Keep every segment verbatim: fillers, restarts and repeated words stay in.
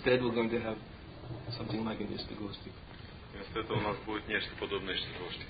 instead we're going to have something like an Ishtagosti. Вместо этого у нас будет нечто подобное Иштагошти.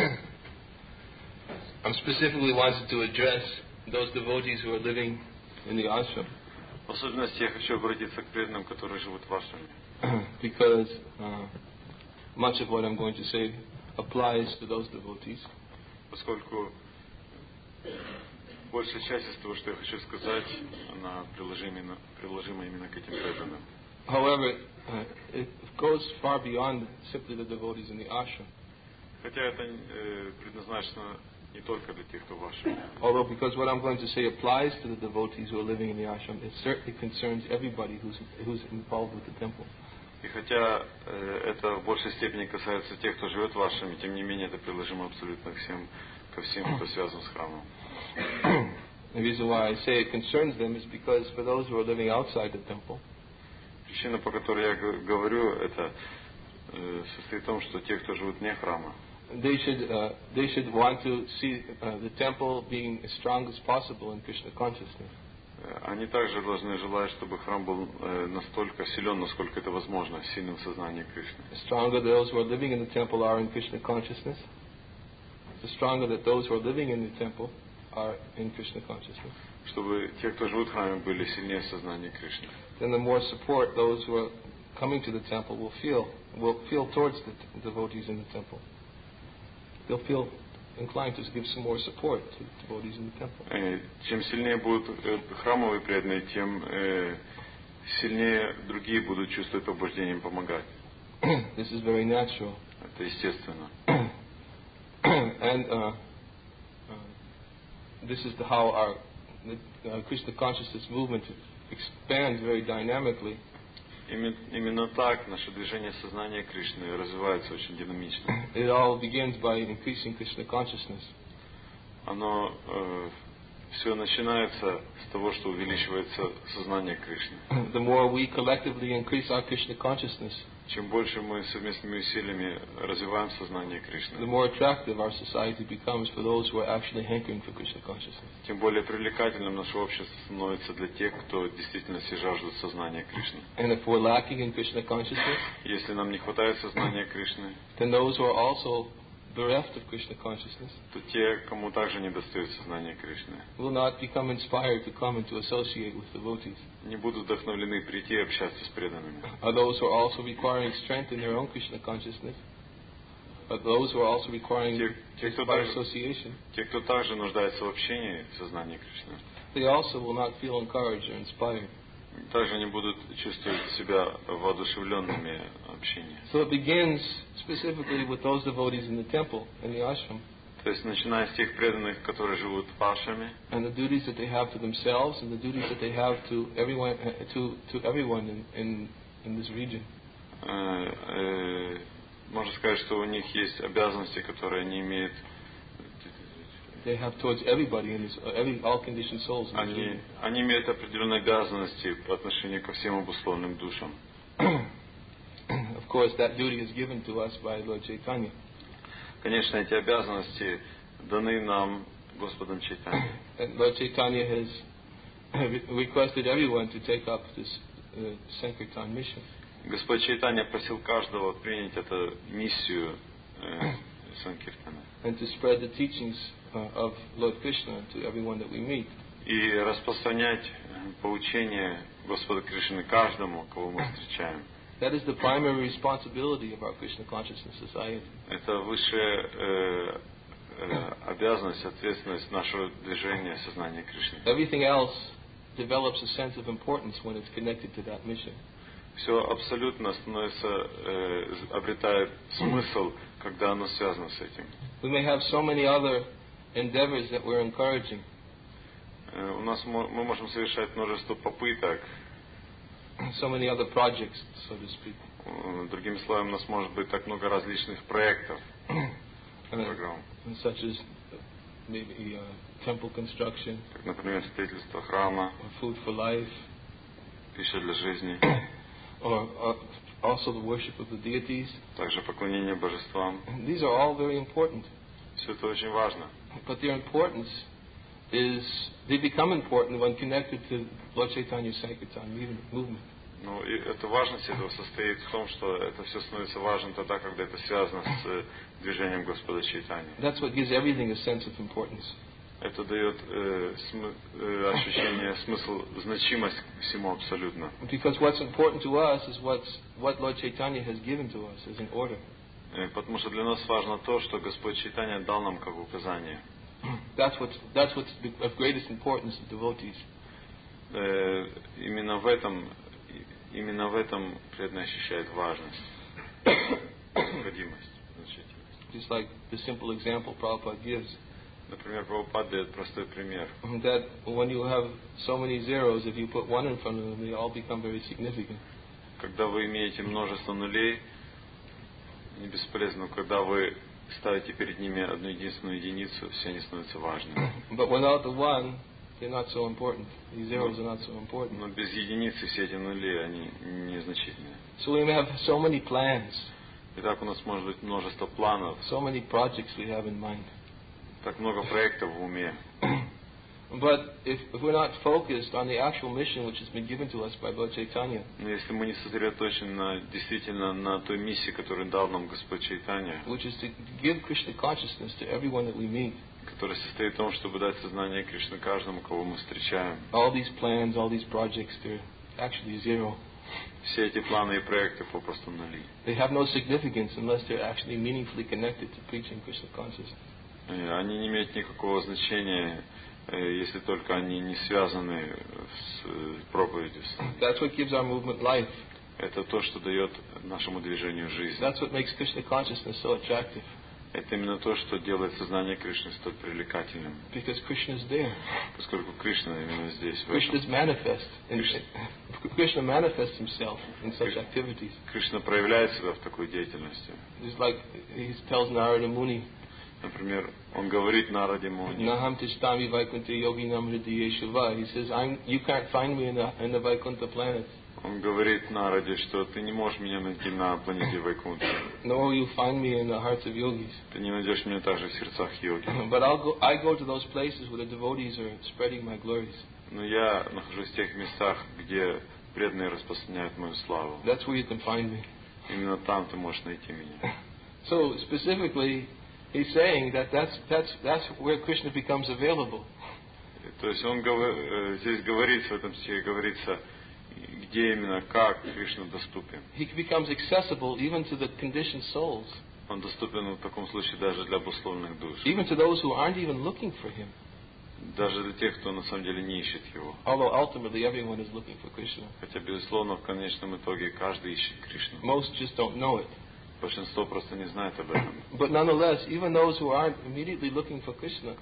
I'm specifically wanted to address those devotees who are living in the ashram. В особенности я хочу обратиться к преданным, которые живут в ашраме. Because uh, much of what I'm going to say applies to those devotees. Поскольку большая часть из того, что я хочу сказать, она приложима, приложима именно к этим преданным. However, uh, it goes far beyond simply the devotees in the ashram. Хотя это э, предназначено не только для тех, кто в ашраме. Although, because what I'm going to say applies to the devotees who are living in the ashram, it certainly concerns everybody who's who's involved with the temple. И хотя э, это в большей степени касается тех, кто живет в ашраме, тем не менее это приложимо абсолютно всем, ко всем, кто связан с храмом. The reason why I say it concerns them is because for those who are living outside the temple, причина, по которой я говорю, это э, состоит в том, что те, кто живут вне храма, they should uh, they should want to see uh, the temple being as strong as possible in Krishna consciousness. Они также должны желать, чтобы храм был э, настолько силен, насколько это возможно, в сильном сознании Кришны. The stronger those who are living in the temple are in Krishna consciousness, the stronger that those who are living in the temple are in Krishna consciousness. Чтобы те, кто живут в храме, были сильнее в сознании Кришны. Then the more support those who are coming to the temple will feel will feel towards the t- devotees in the temple. They'll feel inclined to give some more support to devotees in the temple. Э, чем сильнее будут э, храмовые преданные, тем э, сильнее другие будут чувствовать побуждение им помогать. This is very natural. Это естественно. And uh, uh, this is the, how our the, uh, Krishna consciousness movement expands very dynamically. Именно, именно так наше движение сознания Кришны развивается очень динамично. It all begins by increasing Krishna consciousness. Оно э, все начинается с того, что увеличивается сознание Кришны. The more we collectively increase our Krishna consciousness, Чем больше мы совместными усилиями развиваем сознание the Кришны, more attractive our society becomes for those who are actually hankering for Krishna consciousness. тем более привлекательным наше общество становится для тех, кто действительно все жаждут сознания Кришны. And if we're lacking in Krishna consciousness, Если нам не хватает сознания Кришны, then those who are also bereft of Krishna consciousness то те, кому также недостает сознания Кришны, will not become inspired to come and to associate with devotees. не будут вдохновлены прийти и общаться с преданными. Are those who are also requiring strength in their own Krishna consciousness? Are those who are also requiring Те, те, кто inspired также, association? те, кто также нуждается в общении в сознании Кришны, They also will not feel encouraged or inspired. также не будут чувствовать себя воодушевленными общением. So it begins specifically with those devotees in the temple, in the ashram, То есть, начиная с тех преданных, которые живут в ашраме, and the duties that they have to themselves and the duties that they have to everyone, to to everyone in in, in this region. э, э, можно сказать, что у них есть обязанности, которые они имеют. They have towards everybody in this, uh, every all conditioned souls in this Они, region. они имеют определенные обязанности по отношению ко всем обусловленным душам. Of course, that duty is given to us by Lord Chaitanya. Конечно, эти обязанности даны нам Господом Чайтаньей. And Lord Chaitanya has requested everyone to take up this uh, Sankirtan mission. Господь Чайтанья просил каждого принять эту миссию э, Санкиртана And to spread the teachings uh, of Lord Krishna to everyone that we meet. и распространять поучение Господа Кришны каждому, кого мы встречаем. That is the primary responsibility of our Krishna Consciousness Society. Это высшая э, э, обязанность, ответственность нашего движения сознания Кришны. Everything else develops a sense of importance when it's connected to that mission. Все абсолютно становится, э, обретает смысл, когда оно связано с этим. We may have so many other endeavors that we're encouraging. Э, у нас мо- мы можем совершать множество попыток. So many other projects, so to speak. Э, Другими словами, у нас может быть так много различных проектов, программ. Uh, such as maybe uh, temple construction, Как, например, строительство храма, or food for life, пища для жизни, or uh, also the worship of the deities. также поклонение божествам. These are all very important. Все это очень важно. But their importance is, they become important when connected to Lord Chaitanya's Sankirtan movement. Ну, и эта важность этого состоит в том, что это все становится важным тогда, когда это связано с движением Господа Чайтаньи. That's what gives everything a sense of importance. Это дает э, см, э, ощущение, смысл, значимость всему абсолютно. Because what's important to us is what's, what Lord Chaitanya has given to us as an order. Э, потому что для нас важно то, что Господь Чайтанья дал нам как указание. That's what's, that's what's of greatest importance to devotees. Э, именно в этом, именно в этом преданный ощущает важность, необходимость, значительность. Just like the simple example Prabhupada gives. Например, Прабхупада дает простой пример. That when you have so many zeros, if you put one in front of them, they all become very significant. Когда вы имеете множество нулей, не бесполезно, когда вы ставите перед ними одну единственную единицу, все они становятся важными. But without the one, they're not so important. These zeros are not so important. Но без единицы все эти нули, они незначительные. So we have so many plans. Итак, у нас может быть множество планов. So many projects we have in mind. Так много проектов в уме. But if, if we're not focused on the actual mission which has been given to us by Lord Chaitanya, но если мы не сосредоточены на, действительно на той миссии, которую дал нам Господь Чайтанья, which is to give Krishna consciousness to everyone that we meet, которая состоит в том, чтобы дать сознание Кришны каждому, кого мы встречаем. all these plans, all these projects, they're actually zero. Все эти планы и проекты попросту нули. They have no significance unless they're actually meaningfully connected to preaching Krishna consciousness. Они не имеют никакого значения, если только они не связаны с проповедью. That's what gives our movement life. Это то, что дает нашему движению жизнь. That's what makes Krishna consciousness so attractive. Это именно то, что делает сознание Кришны столь привлекательным. Because Krishna is there. Поскольку Кришна именно здесь. Krishna is manifest. In, Krishna manifests himself in such activities. Кришна проявляет себя в такой деятельности. It's like he tells Narada Muni. Например, он говорит Нараде Муни. Naham tishtami Vaikuntha yoginam hridiyeshava. He says, I'm, you can't find me in the, in the Vaikuntha planet. Он говорит Нараде, что ты не можешь меня найти на планете Вайкунтха. Nor will you find me in the hearts of yogis. Ты не найдешь меня также в сердцах йоги. But I'll go, I go to those places where the devotees are spreading my glories. Но я нахожусь в тех местах, где преданные распространяют мою славу. That's where you can find me. Именно там ты можешь найти меня. So specifically, he's saying that that's that's that's where Krishna becomes available. То есть он здесь говорится, в этом стихе говорится, где именно, как Кришна доступен. He becomes accessible even to the conditioned souls. Он доступен в таком случае даже для обусловленных душ. Even to those who aren't even looking for him. Даже для тех, кто на самом деле не ищет его. Although ultimately everyone is looking for Krishna. Хотя, безусловно, в конечном итоге каждый ищет Кришну. Most just don't know it. Большинство просто не знает об этом. But nonetheless, even those who aren't immediately looking for Krishna,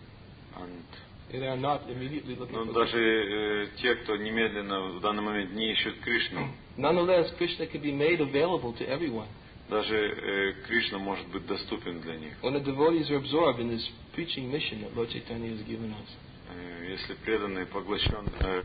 And, they are not immediately looking но for даже Krishna. э, те, кто немедленно в данный момент не ищут Кришну, Nonetheless, Krishna can be made available to everyone. даже э, Кришна может быть доступен для них. When the devotees are absorbed in this preaching mission that Lord Chaitanya has given us. Э, если преданные поглощен э,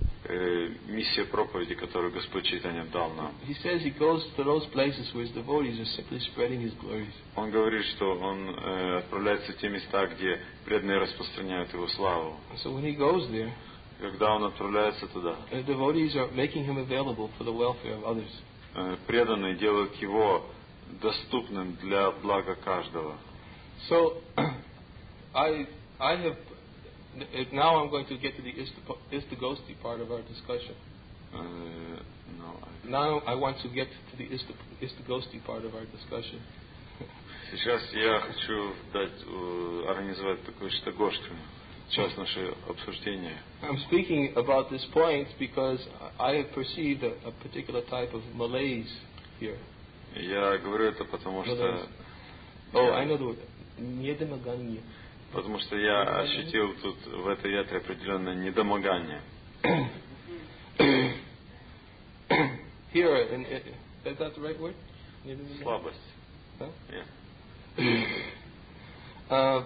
э, миссия проповеди, которую Господь Чайтанья дал нам. He says he goes to those places where his devotees are simply spreading his glories. Он говорит, что он э, отправляется в те места, где преданные распространяют его славу. So when he goes there, Когда он отправляется туда, the devotees are making him available for the welfare of others. э, преданные делают его доступным для блага каждого. So I I have now I'm going to get to the Istagosti part of our discussion. Э, no, I- Now I want to get to the Istagosti part of our discussion. Сейчас я хочу дать, э, организовать такую штагошту, часть нашего обсуждения. I'm speaking about this point because I have perceived a, a particular type of malaise here. Я говорю это потому что, Oh, я- I know the word. Недомогание. потому что я ощутил тут в этой ятре определенное недомогание. Here, in, in, is that the right word? Недомогание? Слабость. Huh? Yeah. Uh,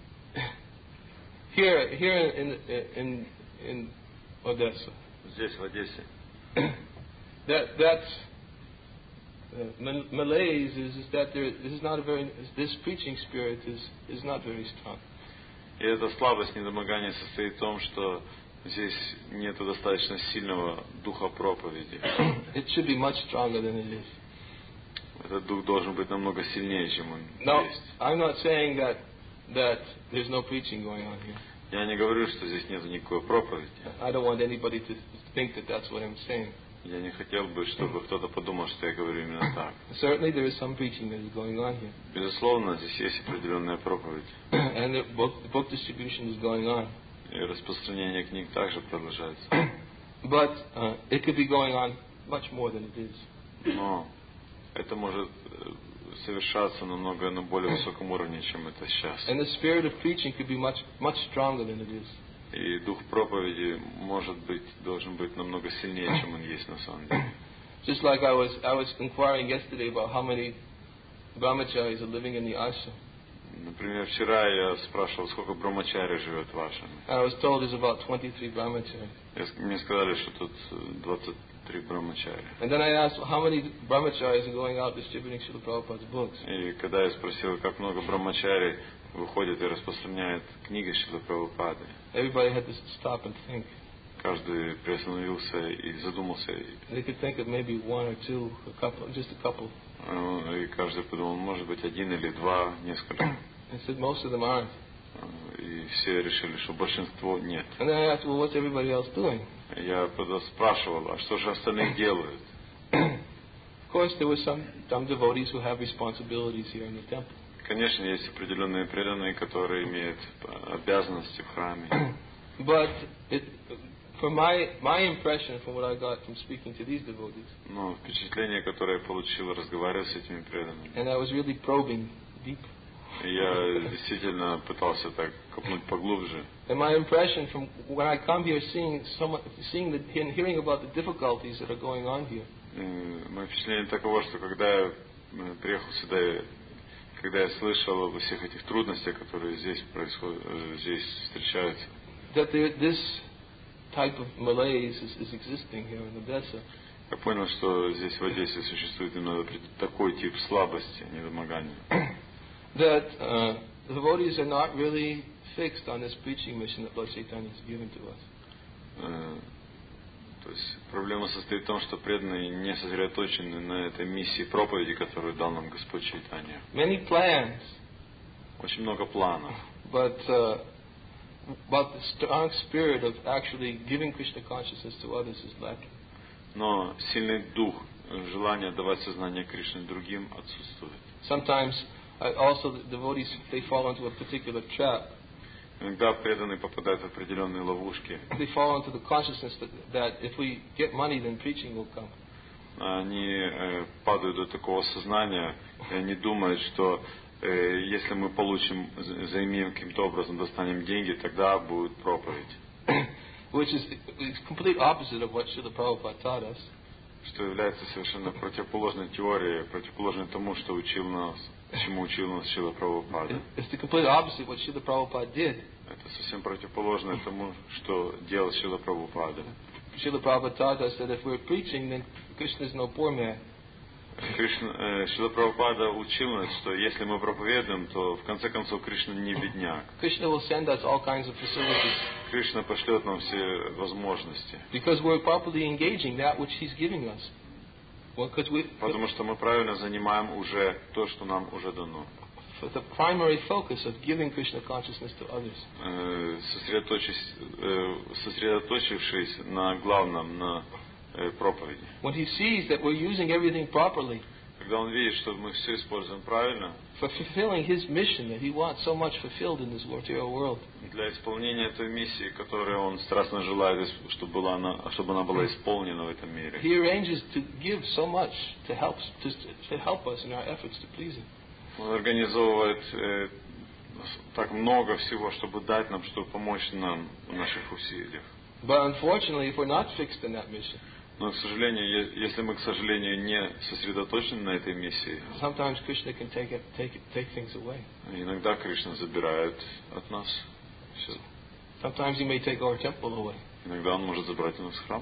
here, here in in in Odessa, Здесь, в Одессе. that that's uh, Mal- malaise is, is that there this is not a very this preaching spirit is is not very strong. И эта слабость, недомогание состоит в том, что здесь нету достаточно сильного духа проповеди. It should be much stronger than it is. Этот дух должен быть намного сильнее, чем он Now, есть. I'm not saying that that there's no preaching going on here. Я не говорю, что здесь нету никакой проповеди. I don't want anybody to think that that's what I'm saying. Я не хотел бы, чтобы кто-то подумал, что я говорю именно так. Certainly there is some preaching that is going on here. Безусловно, здесь есть определенная проповедь. And the book, the book distribution is going on. И распространение книг также продолжается. But uh, it could be going on much more than it is. Но это может совершаться намного на более высоком уровне, чем это сейчас. And the spirit of preaching could be much much stronger than it is. И дух проповеди может быть, должен быть намного сильнее, чем он есть на самом деле. Just like I was I was inquiring yesterday about how many brahmacharis are living in the ashram. Например, вчера я спрашивал, сколько брамачари живет в ашраме. I was told there's about twenty-three brahmacharis. Мне сказали, что тут двадцать три брамачари. And then I asked how many brahmacharis are going out distributing Srila Prabhupada's books. И когда я спросил, как много брамачари выходит и распространяет книги Шрилы Прабхупады, Everybody had to stop and think. каждый приостановился и задумался. They could think of maybe one or two, a couple, just a couple. И каждый подумал, может быть, один или два, несколько. I said most of them aren't. И все решили, что большинство нет. And then I asked, well, what's everybody else doing? Я тогда спрашивал, а что же остальные делают? Of course, there were some, some devotees who have responsibilities here in the temple. Конечно, есть определенные преданные, которые имеют обязанности в храме. But it, from my my impression, from what I got from speaking to these devotees, Но впечатление, которое я получил, разговаривая с этими преданными, and I was really probing deep. я действительно пытался так копнуть поглубже. And my impression from when I come here, seeing someone, seeing the, and hearing about the difficulties that are going on here, Мое впечатление таково, что когда я приехал сюда, когда я слышал обо всех этих трудностях, которые здесь происходят, здесь встречаются, that there, this type of malaise is, is existing here in Odessa. я понял, что здесь в Одессе существует именно такой тип слабости, недомогания. That uh, the devotees are not really fixed on this preaching mission that Lord Chaitanya is giving to us. Uh, то есть проблема состоит в том, что преданные не сосредоточены на этой миссии проповеди, которую дал нам Господь Чайтанья. Many plans. Очень много планов. But uh, but the strong spirit of actually giving Krishna consciousness to others is lacking. Но сильный дух, желание давать сознание Кришне другим отсутствует. Sometimes uh, also the devotees, they fall into a particular trap. Иногда преданные попадают в определенные ловушки. They fall into the consciousness that, that if we get money, then preaching will come. Они э, падают до такого сознания, и они думают, что э, если мы получим, заимеем каким-то образом, достанем деньги, тогда будет проповедь. Which is is complete opposite of what Srila Prabhupada taught us. Что является совершенно противоположной теорией, противоположной тому, что учил нас, чему учил нас Шрила Прабхупада. It's the complete opposite of what Srila Prabhupada did. Это совсем противоположное тому, что делал Шрила Прабхупада. Srila Prabhupada taught us that if we're preaching, then Krishna is no poor man. Кришна, э, Шрила Прабхупада учил нас, что если мы проповедуем, то в конце концов Кришна не бедняк. Krishna will send us all kinds of facilities. Кришна пошлет нам все возможности. Because we're properly engaging that which He's giving us. Well, because we, Потому что мы правильно занимаем уже то, что нам уже дано. for the primary focus of giving Krishna consciousness to others. Э, сосредоточившись, э, сосредоточившись на главном, на э, проповеди. When He sees that we're using everything properly Когда он видит, что мы все используем правильно, for fulfilling His mission that He wants so much fulfilled in this material world, для исполнения той миссии, которую он страстно желает, чтобы, была она, чтобы она была исполнена в этом мире. He arranges to give so much to help to, to help us in our efforts to please Him. Он организовывает э, так много всего, чтобы дать нам, чтобы помочь нам в наших усилиях. But unfortunately, if we're not fixed in that mission, Но, к сожалению, е- если мы, к сожалению, не сосредоточены на этой миссии, sometimes Krishna can take it, take it, take things away. иногда Кришна забирает от нас все. Sometimes He may take our temple away. Иногда он может забрать у нас храм.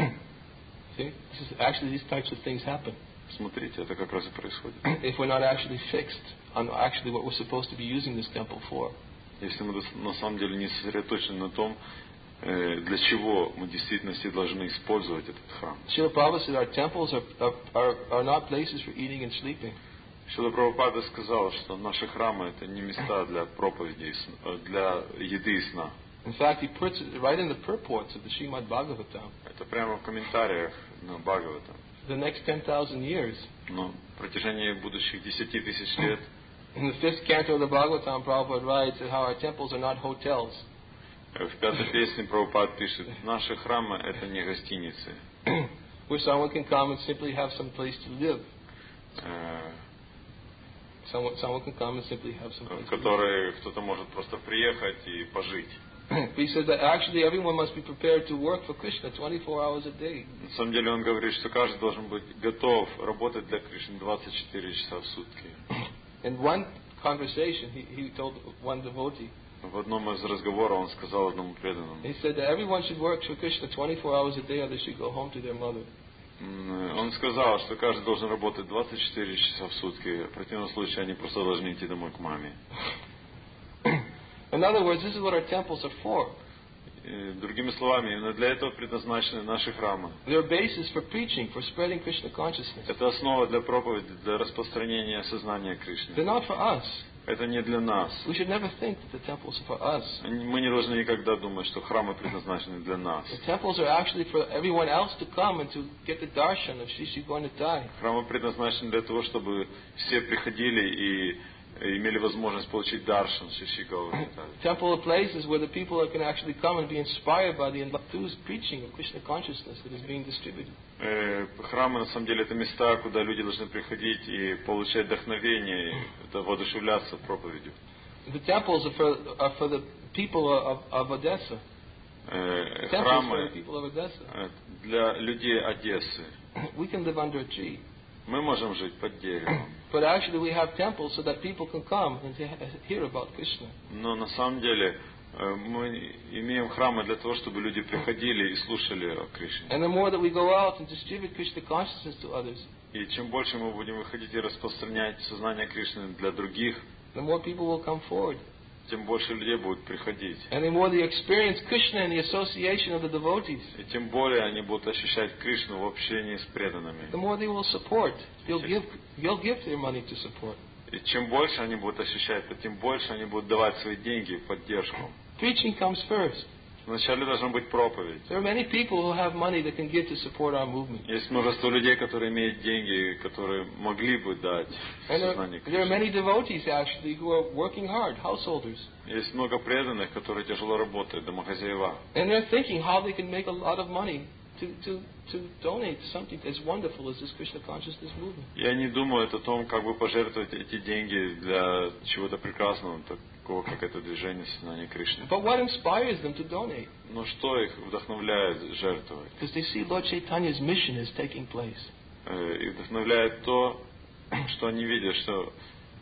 See, this is, actually these types of things happen Смотрите, это как раз и происходит. if we're not actually fixed on actually what we're supposed to be using this temple for. Если мы дос- на самом деле не сосредоточены на том, для чего мы в действительности должны использовать этот храм. Srila Prabhupada said our temples are, are, are not places for eating and sleeping. Шрила Прабхупада сказал, что наши храмы это не места для проповеди, для еды и сна. In fact, he puts it right in the purports of the Srimad Bhagavatam. Это прямо в комментариях на Бхагаватам. The next ten thousand years. Но в протяжении будущих десяти тысяч лет. In the fifth canto of the Bhagavatam, Prabhupada writes that how our temples are not hotels. В пятой песне Прабхупад пишет: наши храмы это не гостиницы. Where someone can come and simply have some place to live. Someone, someone can come and simply have some place to live. В которые кто-то может просто приехать и пожить. He says that actually everyone must be prepared to work for Krishna twenty-four hours a day. На самом деле он говорит, что каждый должен быть готов работать для Кришны двадцать четыре часа в сутки. In one conversation, he, he told one devotee. В одном из разговоров он сказал одному преданному. He said that everyone should work for Krishna twenty-four hours a day, or they should go home to their mother. Он сказал, что каждый должен работать двадцать четыре часа в сутки. В противном случае они просто должны идти домой к маме. In other words, this is what our temples are for. Другими словами, именно для этого предназначены наши храмы. They're basis for preaching, for spreading Krishna consciousness. Это основа для проповеди, для распространения сознания Кришны. They're not for us. Это не для нас. We should never think that the temples are for us. Мы не должны никогда думать, что храмы предназначены для нас. The temples are actually for everyone else to come and to get the darshan of Shri Shri Gaunadai. Храмы предназначены для того, чтобы все приходили и имели возможность получить даршан Шри Шри Gaunadai. Temple are places where the people can actually come and be inspired by the enthused preaching of Krishna consciousness that is being distributed. Храмы на самом деле это места, куда люди должны приходить и получать вдохновение, это воодушевляться проповедью. The temples are for, are for the people of, of Odessa. Храмы people of Odessa. Для людей Одессы. We can live under a tree. Мы можем жить под деревом. But actually we have temples so that people can come and hear about Krishna. Но на самом деле мы имеем храмы для того, чтобы люди приходили и слушали о Кришне. And the more that we go out and distribute Krishna consciousness to others, и чем больше мы будем выходить и распространять сознание Кришны для других, the more people will come forward. Тем больше людей будут приходить. And the more they experience Krishna in the association of the devotees, и тем более они будут ощущать Кришну в общении с преданными. The more they will support. They'll give, they'll give their money to support. И чем больше они будут ощущать, то тем больше они будут давать свои деньги в поддержку. Preaching comes first. Вначале должна быть проповедь. There are many people who have money that can give to support our movement. Есть множество людей, которые имеют деньги, которые могли бы дать сознание Кришны. There are many devotees actually who are working hard, householders. Есть много преданных, которые тяжело работают, домохозяева. And they're thinking how they can make a lot of money to to to donate something as wonderful as this Krishna consciousness movement. И они думают о том, как бы пожертвовать эти деньги для чего-то прекрасного, такого как это движение сознания Кришны. But what inspires them to donate? Но что их вдохновляет жертвовать? Because they see Lord Chaitanya's mission is taking place. И вдохновляет то, что они видят, что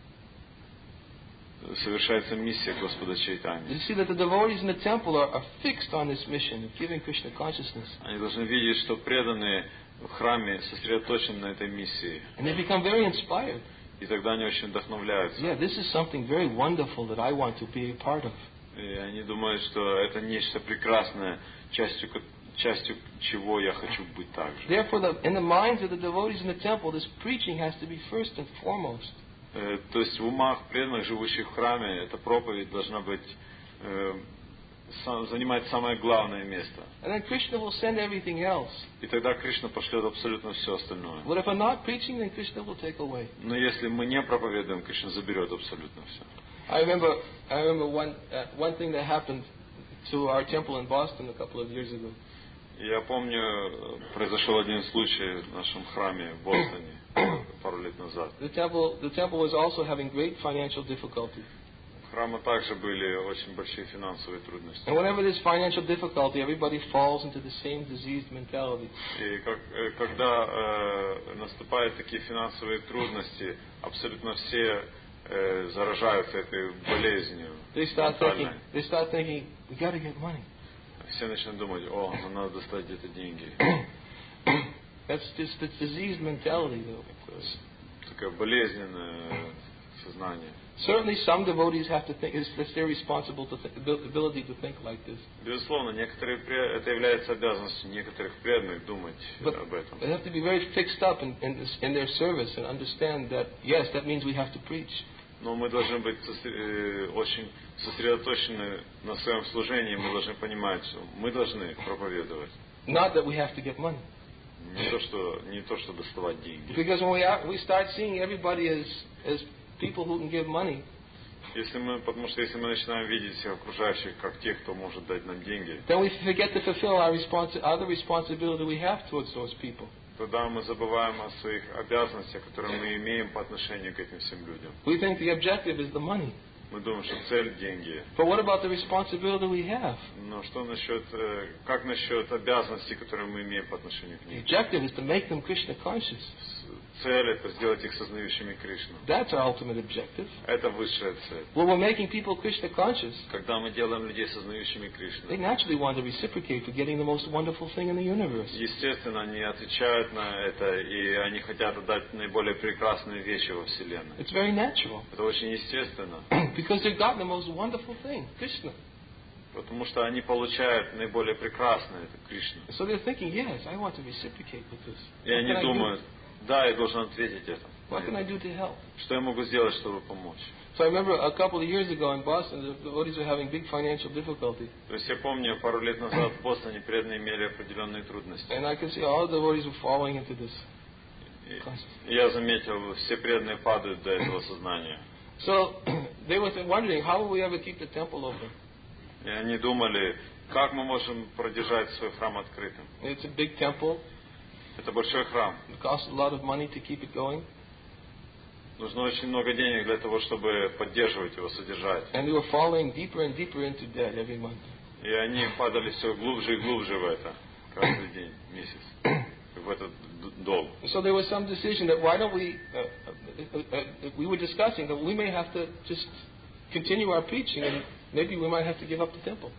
совершается миссия Господа Чайтаньи. You see that the devotees in the temple are, are fixed on this mission of giving Krishna consciousness. Они должны видеть, что преданные в храме сосредоточены на этой миссии. And they become very inspired. И тогда они очень вдохновляются. Yeah, this is something very wonderful that I want to be a part of. И они думают, что это нечто прекрасное, частью частью чего я хочу быть также. Therefore, the, in the minds of the devotees in the temple, this preaching has to be first and foremost. То есть в умах преданных, живущих в храме, эта проповедь должна быть э, сам, занимать самое главное место. And then Krishna will send everything else. И тогда Кришна пошлет абсолютно все остальное. But if I'm not preaching, then Krishna will take away. Но если мы не проповедуем, Кришна заберет абсолютно все. I remember, I remember one uh, one thing that happened to our temple in Boston a couple of years ago. Я помню, произошел один случай в нашем храме в Бостоне пару лет назад. The temple, the temple was also having great financial difficulty. У храма также были очень большие финансовые трудности. And whenever there's financial difficulty, everybody falls into the same diseased mentality. И как, когда э, наступают такие финансовые трудности, абсолютно все э, заражаются этой болезнью. They start thinking, they start thinking, we got to get money. Все начнут думать, о, нам надо достать где-то деньги. That's just the diseased mentality, though. Такая болезненная сознания. Certainly, some devotees have to think. It's, it's their responsible to th- ability to think like this. Безусловно, некоторые пре- это является обязанностью некоторых преданных думать But об этом. they have to be very fixed up in, in, this, in their service and understand that yes, that means we have to preach. Но мы должны быть очень сосредоточены на своем служении. Мы должны понимать, что мы должны проповедовать. Not that we have to get money. Не то, что не то, что доставать деньги. Because when we are, we start seeing everybody as as people who can give money, Если мы, потому что если мы начинаем видеть всех окружающих как тех, кто может дать нам деньги, then we forget to fulfill our responsi- other responsibility we have towards those people. тогда мы забываем о своих обязанностях, которые мы имеем по отношению к этим всем людям. We think the objective is the money. Мы думаем, что цель – деньги. But what about the responsibility we have? Но что насчет, как насчет обязанностей, которые мы имеем по отношению к The ним? objective is to make them Krishna conscious. Цель – это сделать их сознающими Кришну. That's our ultimate objective. Это высшая цель. When we're making people Krishna conscious, Когда мы делаем людей сознающими Кришну, they naturally want to reciprocate for getting the most wonderful thing in the universe. естественно, они отвечают на это, и они хотят отдать наиболее прекрасные вещи во Вселенной. It's very natural. Это очень естественно. Because they've gotten the most wonderful thing, Krishna. Потому что они получают наиболее прекрасное, это Кришна. So they're thinking, yes, I want to reciprocate with this. И What они can I do? думают, да, я должен ответить это. What can I do to help? Что я могу сделать, чтобы помочь? So I remember a couple of years ago in Boston, the devotees were having big financial difficulty. То есть я помню, пару лет назад в Бостоне преданные имели определенные трудности. And I could see all the devotees were falling into this. И я заметил, все преданные падают до этого сознания. So they were wondering, how will we ever keep the temple open? И они думали, как мы можем продержать свой храм открытым. It's a big temple. Это большой храм. It costs a lot of money to keep it going. Нужно очень много денег для того, чтобы поддерживать его, содержать. And they were falling deeper and deeper into debt every month. И они падали все глубже и глубже в это. Каждый день, месяц. В этот долг. So there was some decision that why don't we, uh, uh, uh, we were discussing that we may have to just continue our preaching and maybe we might have to give up the temple.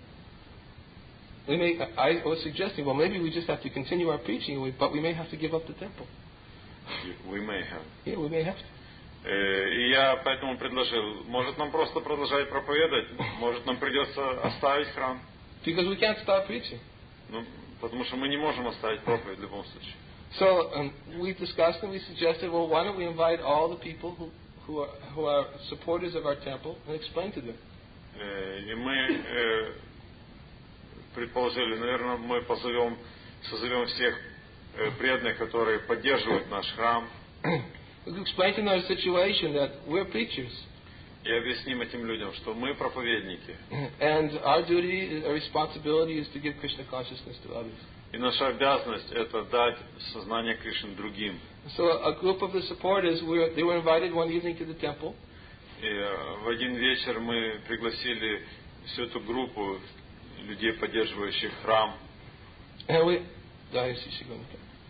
We may, I was suggesting, well, maybe we just have to continue our preaching, but we may have to give up the temple. We may have. Yeah, we may have to. И я поэтому предложил, может нам просто продолжать проповедовать, может нам придется оставить храм. Because we can't stop preaching. Ну, потому что мы не можем оставить проповедь в любом случае. So um, we discussed and we suggested, well, why don't we invite all the people who, who, are, who are supporters of our temple and explain to them. И мы предположили, наверное, мы позовем, созовем всех преданных, которые поддерживают наш храм. We explain to them our situation that we're preachers. И объясним этим людям, что мы проповедники. And our duty, our responsibility is to give Krishna consciousness to others. И наша обязанность это дать сознание Кришны другим. So a group of the supporters, we were, they were invited one evening to the temple. И в один вечер мы пригласили всю эту группу людей, поддерживающих храм. And we, да, я сейчас секунду.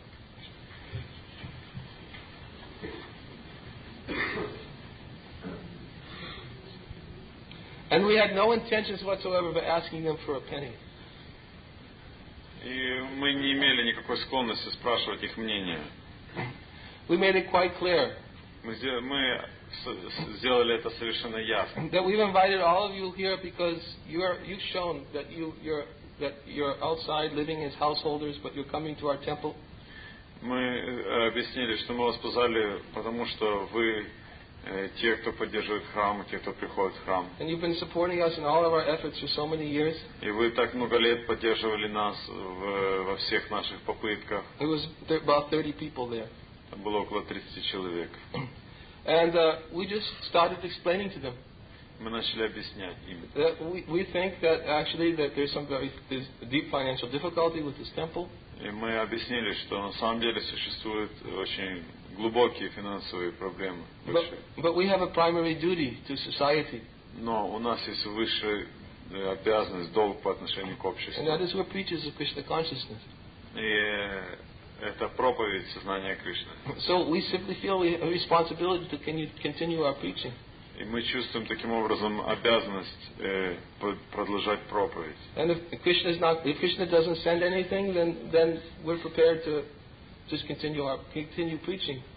And we had no intentions whatsoever of asking them for a penny. И мы не имели никакой склонности спрашивать их мнение. We made it quite clear. Мы сделали это совершенно ясно. That we've invited all of you here because you're, you've shown that you, you're, that you're outside living as householders, but you're coming to our temple. Мы объяснили, что мы вас позвали, потому что вы те, кто поддерживает храм, те, кто приходит в храм. And you've been supporting us in all of our efforts for so many years. И вы так много лет поддерживали нас в, во всех наших попытках. It was about thirty people there. Там было около тридцати человек. And uh, we just started explaining to them. Мы начали объяснять им. That we, we think that actually that there's some very there's deep financial difficulty with this temple. И мы объяснили, что на самом деле существуют очень глубокие финансовые проблемы. But, but we have a primary duty to society. Но у нас есть высшая обязанность, долг по отношению к обществу. And that is we're preachers of Krishna consciousness. И это проповедь сознания Кришны. So we simply feel we have a responsibility to continue our preaching. И мы чувствуем таким образом обязанность э, продолжать проповедь. And if Krishna is not, if Krishna doesn't send anything, then then we're prepared to just continue our continue preaching.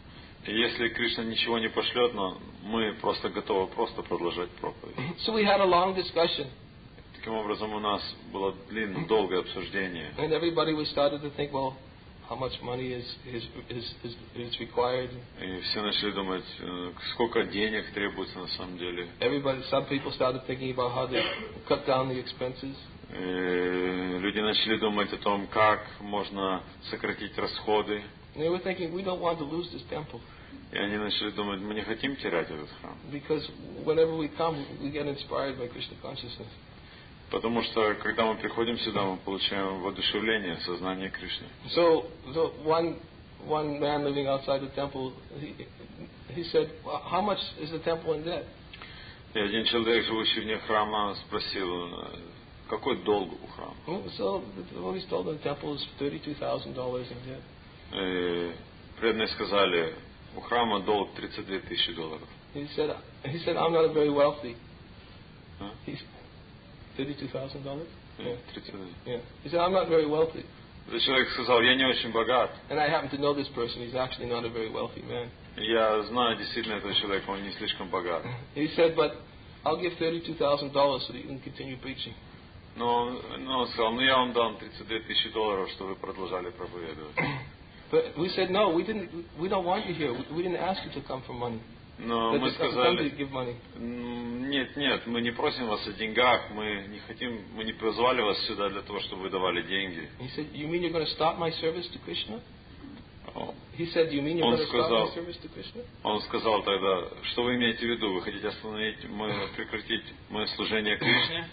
И если Кришна ничего не пошлет, но мы просто готовы просто продолжать проповедь. So we had a long discussion. Таким образом, у нас было длинное, долгое обсуждение. And everybody was started to think, well, how much money is is is is, is required? И все начали думать, сколько денег требуется на самом деле. Everybody, some people started thinking about how to cut down the expenses. И люди начали думать о том, как можно сократить расходы. And they were thinking, we don't want to lose this temple. И они начали думать, мы не хотим терять этот храм. Because whenever we come, we get inspired by Krishna consciousness. Потому что, когда мы приходим сюда, мы получаем воодушевление, сознание Кришны. So, so one one man living outside the temple, he he said, well, how much is the temple in debt? И один человек, живущий вне храма, спросил, какой долг у храма? So the devotees told him the temple is thirty-two thousand dollars in debt. И преданные сказали, у храма долг тридцать две тысячи долларов. He said, he said, I'm not very wealthy. А? He's thirty-two thousand dollars. Yeah. тридцать две. Yeah. He said, I'm not very wealthy. Этот человек сказал, я не очень богат. And I happen to know this person. He's actually not a very wealthy man. Я знаю действительно этого человека, он не слишком богат. He said, but I'll give thirty-two thousand dollars so that you can continue preaching. Но, но он сказал, ну я вам дам тридцать две тысячи долларов, чтобы вы продолжали проповедовать. But we said, no, we didn't. We don't want you here. We didn't ask you to come for money. Но That мы the company сказали, give money. нет, нет, мы не просим вас о деньгах, мы не хотим, мы не позвали вас сюда для того, чтобы вы давали деньги. He said, you mean you're going to stop my service to Krishna? О, He said, you mean you're Он going to stop сказал- my service to Krishna? Он сказал тогда, что вы имеете в виду, вы хотите остановить, мое, прекратить мое служение Кришне?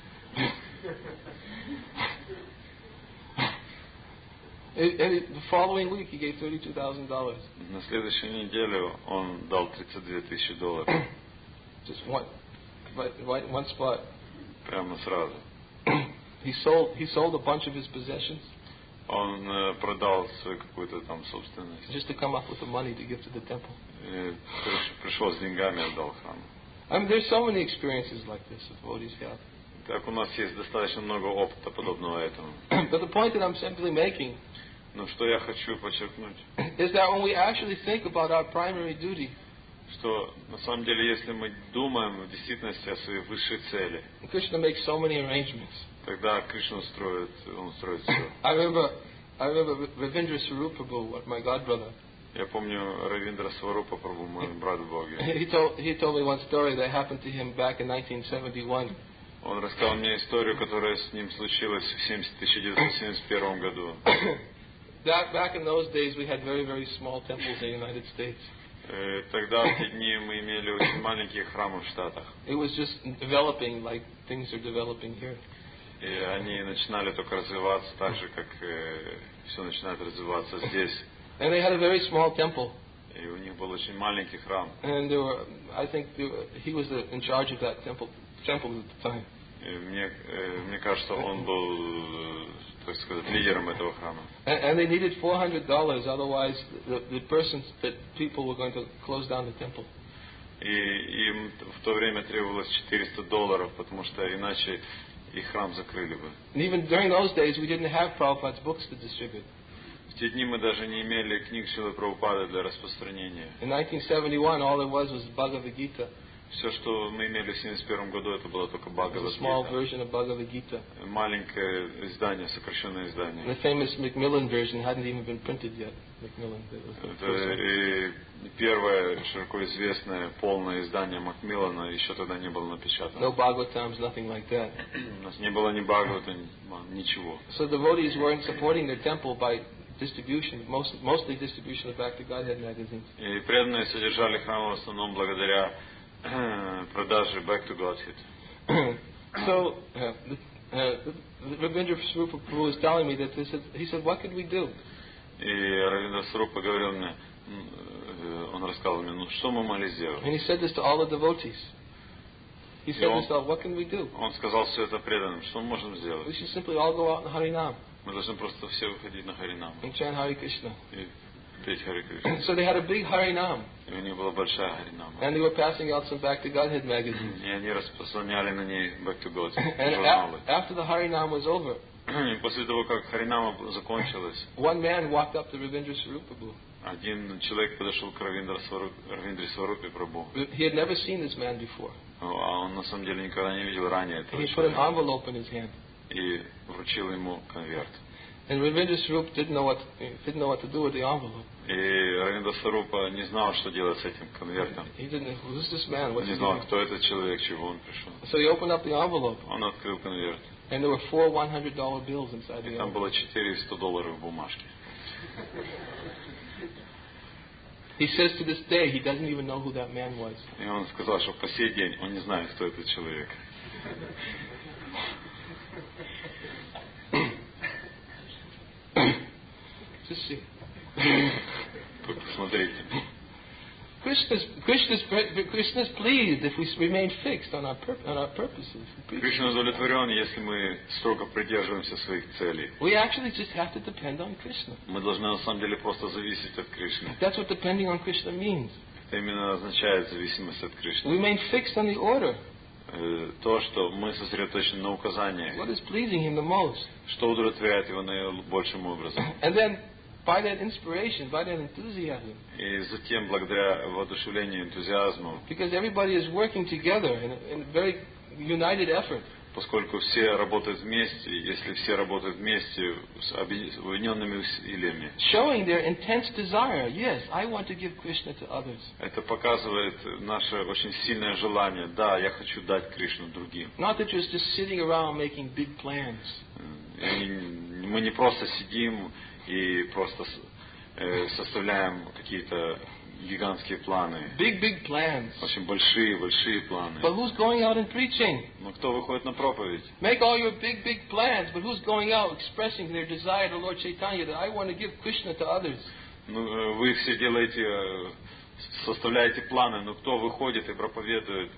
And, and the following week, he gave thirty-two thousand dollars. На следующей неделе он дал тридцать две тысячи долларов, Just one, right, right, one spot. прямо сразу. He sold. He sold a bunch of his possessions Он э, продал свою какую-то там собственность, just to come up with the money to give to the temple. и приш- пришел с деньгами, отдал храму. I mean, there's so many experiences like this that devotees have. Так у нас есть достаточно много опыта подобного этому. But the point that I'm simply making Но что я хочу подчеркнуть, is that when we actually think about our primary duty, что на самом деле, если мы думаем в действительности о своей высшей цели, Krishna makes so many arrangements. тогда Кришна строит, он строит все. I remember, I remember Ravindra Swaruprabhu, my godbrother. Я помню Равиндра Сварупа Прабху, мой брат в Боге. He told he told me one story that happened to him back in nineteen seventy-one. Он рассказал мне историю, которая с ним случилась в тысяча девятьсот семьдесят первом году. That back in those days, we had very very small temples in the United States. Э, Тогда, в те дни, мы имели очень маленькие храмы в Штатах. It was just developing like things are developing here. И они начинали только развиваться так же, как э, все начинает развиваться здесь. And they had a very small temple. И у них был очень маленький храм. And there were, I think there were, he was the, in charge of that temple, temple at the time. И мне, э, мне кажется, он был, э, так сказать, лидером этого храма. And, and they needed four hundred dollars, otherwise the, the persons, that people were going to close down the temple. И им в то время требовалось четыреста долларов, потому что иначе их храм закрыли бы. And even during those days, we didn't have Prabhupada's books to distribute. В те дни мы даже не имели книг Шрилы Прабхупады для распространения. In nineteen seventy-one, all there was was Bhagavad Gita, Все, что мы имели в семьдесят первом году, это было только it was a Бхагавад small Гита. version of Bhagavad Gita. Маленькое издание, сокращенное And издание. the famous Macmillan version hadn't even been printed yet. Macmillan, that was the Это first one. и первое широко известное полное издание Макмиллана еще тогда не было No напечатано. Bhagavatams, nothing like that. У нас не было ни Бхагавата, ни- ничего. So devotees weren't supporting their temple by distribution, most, mostly distribution of Back to Godhead magazines. И преданные содержали храм в основном благодаря продаже Back to Godhead. So uh, the, uh, Ravindra Swarupa Prabhu was telling me that this is, he said, what could we do? И Равиндра Сварупа говорил мне, м, э, он рассказал мне, ну что мы могли сделать? And he said this to all the devotees. He said Yeah. this to all, what can we do? Он сказал все это преданным, что мы можем We сделать? should simply all go out in Harinam Мы должны просто все выходить на Харинам and chant Hare Krishna. и петь Хари Кришна. So they had a big Harinam, И у них была большая Харинама. and they were passing out some Back to Godhead magazines. И они распространяли на ней Back to God And журналы. a- after the Harinam was over, И после того, как Харинама закончилась, one man walked up to Ravindra Swarupa Prabhu. Один человек подошел к Равиндра Сварупи Прабху. He had never seen this man before. А он на самом деле никогда не видел ранее этого And he put an человека. envelope in his hand. И вручил ему конверт. And Ravindra Swarup didn't know what didn't know what to do with the envelope. И Равиндра Сварупа не знал, что делать с этим конвертом. He didn't know who's this man. What's Не he знал, doing? кто этот человек, чего он пришел. So he opened up the envelope, Он открыл конверт. and there were four one hundred dollar bills inside И the там envelope. было четыре сто долларов бумажки. He says to this day he doesn't even know who that man was. И он сказал, что по сей день он не знает, кто этот человек. Just see. Вы посмотрите. Krishna's, Krishna's, Krishna's pleased if we remain fixed on our, pur- on our purposes. Кришна удовлетворен, если мы строго придерживаемся своих целей. We actually just have to depend on Krishna. Мы должны на самом деле просто зависеть от Кришны. That's what depending on Krishna means. Это именно означает зависимость от Кришны. We remain fixed on the order. Э, То, что мы сосредоточены на указаниях, What is pleasing him the most. что удовлетворяет его наибольшим образом. And then, by that inspiration, by that enthusiasm, И затем, благодаря воодушевлению, энтузиазму, because everybody is working together in a, in a very united effort, поскольку все работают вместе, если все работают вместе с объединенными усилиями, showing their intense desire, yes, I want to give Krishna to others. это показывает наше очень сильное желание. Да, я хочу дать Кришну другим. Not that you're just sitting around making big plans. И мы не просто сидим и просто э, составляем какие-то гигантские планы. Big, big plans. Очень большие, большие планы. But who's going out and preaching? Но кто выходит на проповедь? Make all your big, big plans, but who's going out expressing their desire to Lord Chaitanya that I want to give Krishna to others? Ну, э, вы все делаете, э, составляете планы, но кто выходит и проповедует,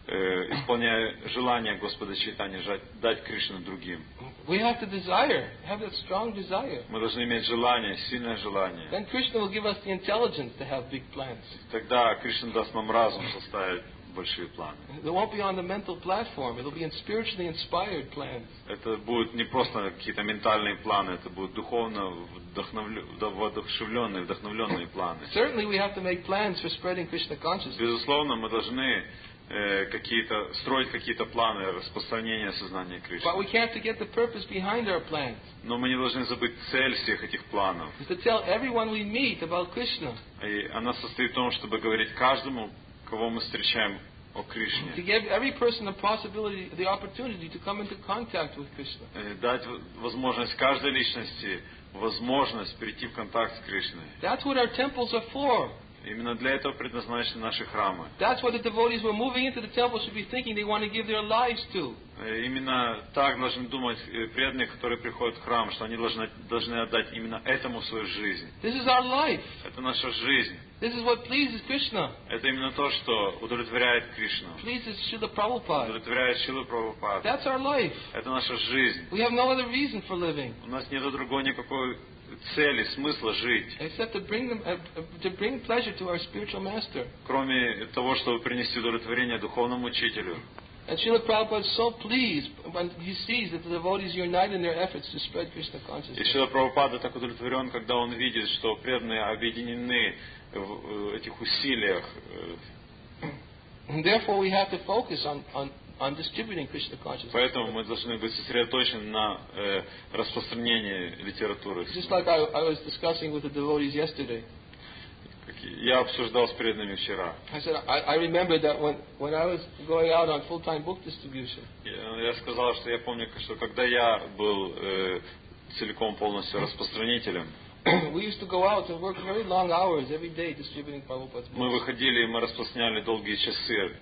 э, исполняя желание Господа Чайтаньи, жать- дать Кришну другим? We have to desire, have that strong desire. Мы должны иметь желание, сильное желание. Then Krishna will give us the intelligence to have big plans. Тогда Кришна даст нам разум составить большие планы. They won't be on the mental platform. It'll be in spiritually inspired plans. Это будут не просто какие-то ментальные планы, это будут духовно вдохновлю- воодушевленные, вдохновленные планы. Certainly we have to make plans for spreading Krishna consciousness. Безусловно, мы должны э, какие-то, строить какие-то планы распространения сознания Кришны. But we can't forget the purpose behind our plans. Но мы не должны забыть цель всех этих планов. Is to tell everyone we meet about Krishna. И она состоит в том, чтобы говорить каждому, кого мы встречаем, о To Кришне. give every person the possibility, the opportunity to come into contact with Krishna. Э, Дать возможность каждой личности, возможность перейти в контакт с Кришной. That's what our temples are for. Именно для этого предназначены наши храмы. That's what the devotees who are moving into the temple should be thinking they want to give their lives to. Э, Именно так должны думать э, преданные, которые приходят в храм, что они должны, должны отдать именно этому свою жизнь. This is our life. Это наша жизнь. This is what pleases Krishna. Это именно то, что удовлетворяет Кришну. Pleases Srila Prabhupada. Удовлетворяет Шилу Прабхупаду. That's our life. Это наша жизнь. We have no other reason for living У нас нет другой никакой цели, смысла жить, except to bring them, uh, uh, to bring pleasure to our spiritual master. кроме того, чтобы принести удовлетворение духовному учителю. And Srila Prabhupada is so pleased when he sees that the devotees unite in their efforts to spread Krishna И consciousness. Шрила Прабхупада так удовлетворен, когда он видит, что преданные объединены в этих усилиях. And therefore we have to focus on, on, on distributing Krishna consciousness. Поэтому мы должны быть сосредоточены на э, распространении литературы. Just like I, I was discussing with the devotees yesterday. Я обсуждал с преданными вчера. I said, I, I remember that when, when I was going out on full-time book distribution, Я, я сказал, что я помню, что когда я был э, целиком полностью распространителем, we used to go out and work very long hours every day distributing Prabhupada's мы books. выходили и мы распространяли долгие часы.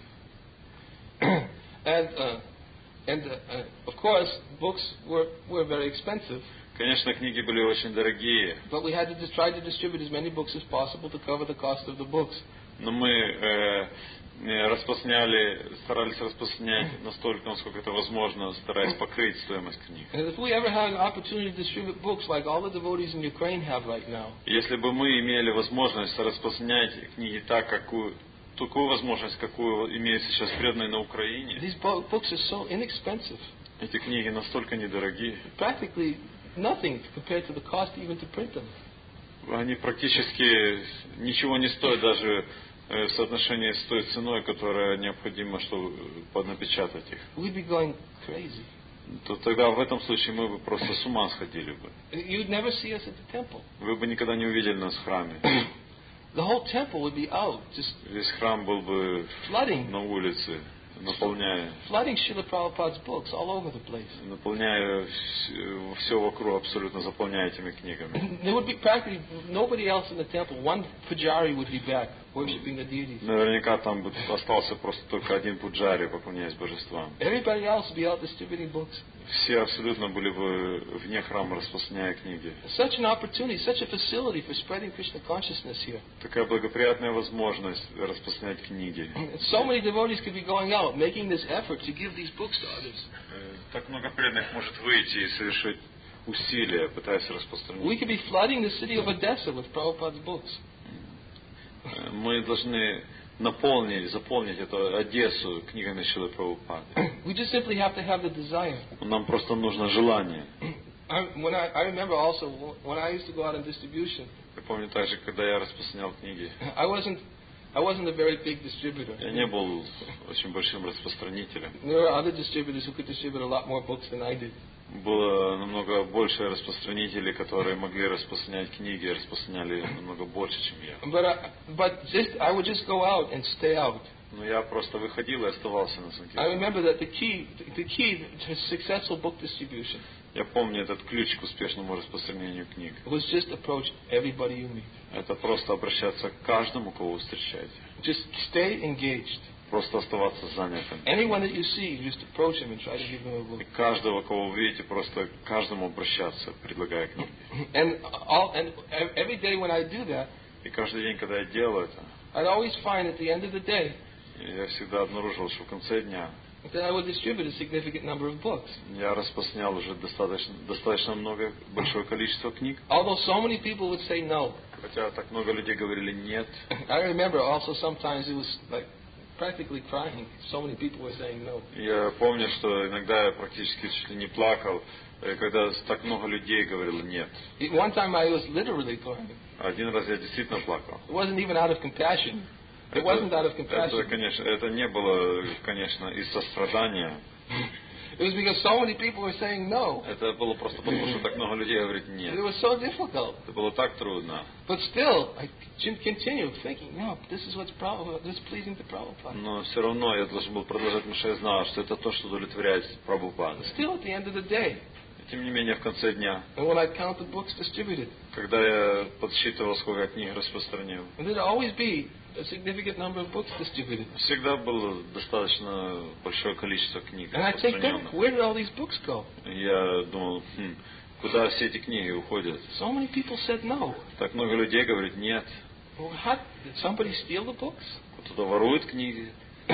and uh, and uh, uh, of course, books were, were very expensive. Конечно, книги были очень дорогие, But we had to just try to distribute as many books as possible to cover the cost of the books. но мы э, э, распространяли, старались распространять настолько, насколько это возможно, стараясь покрыть стоимость книг. And if we ever had an opportunity to distribute books like all the devotees in Ukraine have right now, Если бы мы имели возможность распространять книги так, какую, такую возможность, какую имеют сейчас преданные на Украине, these bo- books are so inexpensive, эти книги настолько недорогие, practically nothing compared to the cost even to print them. они практически ничего не стоят даже в соотношении с той ценой, которая необходима, чтобы напечатать их. We'd be going crazy. То тогда в этом случае мы бы просто с ума сходили бы. You'd never see us at the temple. Вы бы никогда не увидели нас в храме. The whole temple would be out, just Весь храм был бы flooding, на улице, наполняя, flooding Srila Prabhupada's books all over the place. наполняя все вокруг, абсолютно заполняя этими книгами. There would be practically nobody else in the temple. One pujari would be back worshiping the deities. Наверняка там бы остался просто только один пуджари, поклоняясь божествам. Everybody else would be out distributing books. Все абсолютно были бы вне храма, распространяя книги. Such an opportunity, such a facility for spreading Krishna consciousness here. Такая благоприятная возможность распространять книги. So many devotees could be going out, making this effort to give these books to others. Так много преданных может выйти и совершить усилия, пытаясь распространить. We could be flooding the city of Odessa with Prabhupada's books. Мы должны наполнить, заполнить эту Одессу книгами Шрилы Прабхупады. We just simply have to have the desire. Нам просто нужно желание. I, when I, I remember also when I used to go out on distribution. Я помню также, когда я распространял книги. I wasn't, I wasn't a very big distributor. Я не был очень большим распространителем. There were other distributors who could distribute a lot more books than I did. Было намного больше распространителей, которые могли распространять книги, распространяли намного больше, чем я. But I, but just I would just go out and stay out. Но я просто выходил и оставался на I санкиртане. remember that the key, the key to successful book distribution Я помню этот ключ к успешному распространению книг. was just approach everybody you meet. Это просто обращаться к каждому, кого вы встречаете. Just stay engaged. Просто оставаться занятым. Anyone that you see, just approach him and try to give him a book. И каждого, кого вы видите, просто к каждому обращаться, предлагая книги. And all, and every day when I do that, И каждый день, когда я делаю это, I'd always find at the end of the day я всегда обнаружил, что в конце дня that I would distribute a significant number of books. я распространял уже достаточно, достаточно много, большое количество книг. Although so many people would say no. Хотя так много людей говорили нет. I remember also sometimes it was like practically crying. So many people were saying no. Я помню, что иногда я практически чуть ли не плакал, когда так много людей говорило нет. One time I was literally crying. Один раз я действительно плакал. It wasn't even out of compassion. It wasn't out of compassion. Это, конечно, это не было, конечно, из сострадания. It was because so many people were saying no. Это было просто потому, что так много людей говорит нет. It was so difficult. Это было так трудно. But still, I continued thinking, no, this is what's Prabhupada, this is pleasing to Prabhupada. Но все равно я должен был продолжать, потому что я знал, что это то, что удовлетворяет Прабхупаду. Still, at the end of the day, Тем не менее, в конце дня, and when I counted books distributed, когда я подсчитывал, сколько книг распространил, and there'd always be a significant number of books distributed. всегда было достаточно большое количество книг And I'd say, распространенных. where did all these books go? Я думал, хм, куда все эти книги уходят? So many people said no. Так много людей говорит нет. Well, how, did somebody steal the books? Кто-то ворует книги.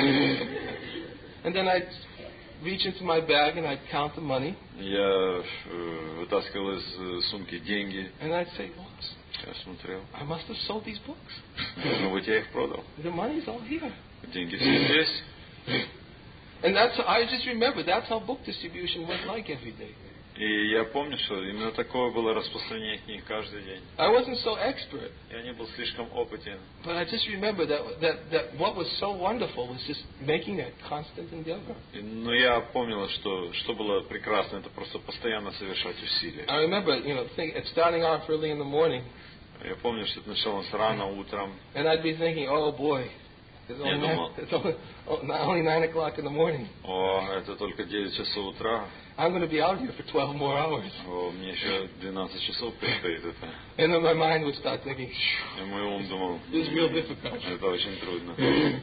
And then I'd reach into my bag and I'd count the money. Я э, вытаскивал из э, сумки деньги. And I'd say, oops, Я смотрел. I must have sold these books. Должно быть, я их продал. The money's all here. Деньги все здесь. And that's, I just remember, that's how book distribution was like every day. И я помню, что именно такое было распространение книг каждый день. I wasn't so expert, Я не был слишком опытен. but I just remember that, that, that what was so wonderful was just making that constant endeavor. Но я помнил, что, что было прекрасно, это просто постоянно совершать усилия. I remember, you know, think, it's starting off early in the morning, Я помню, что это началось рано утром. and I'd be thinking, oh boy, it's only, Я nine, думал, it's only, oh, not only nine o'clock in the morning. о, это только девять часов утра. I'm going to be out here for twelve more hours. О, мне еще двенадцать часов предстоит это. And then my mind would start thinking, И мой ум думал, this is real difficult. это очень трудно.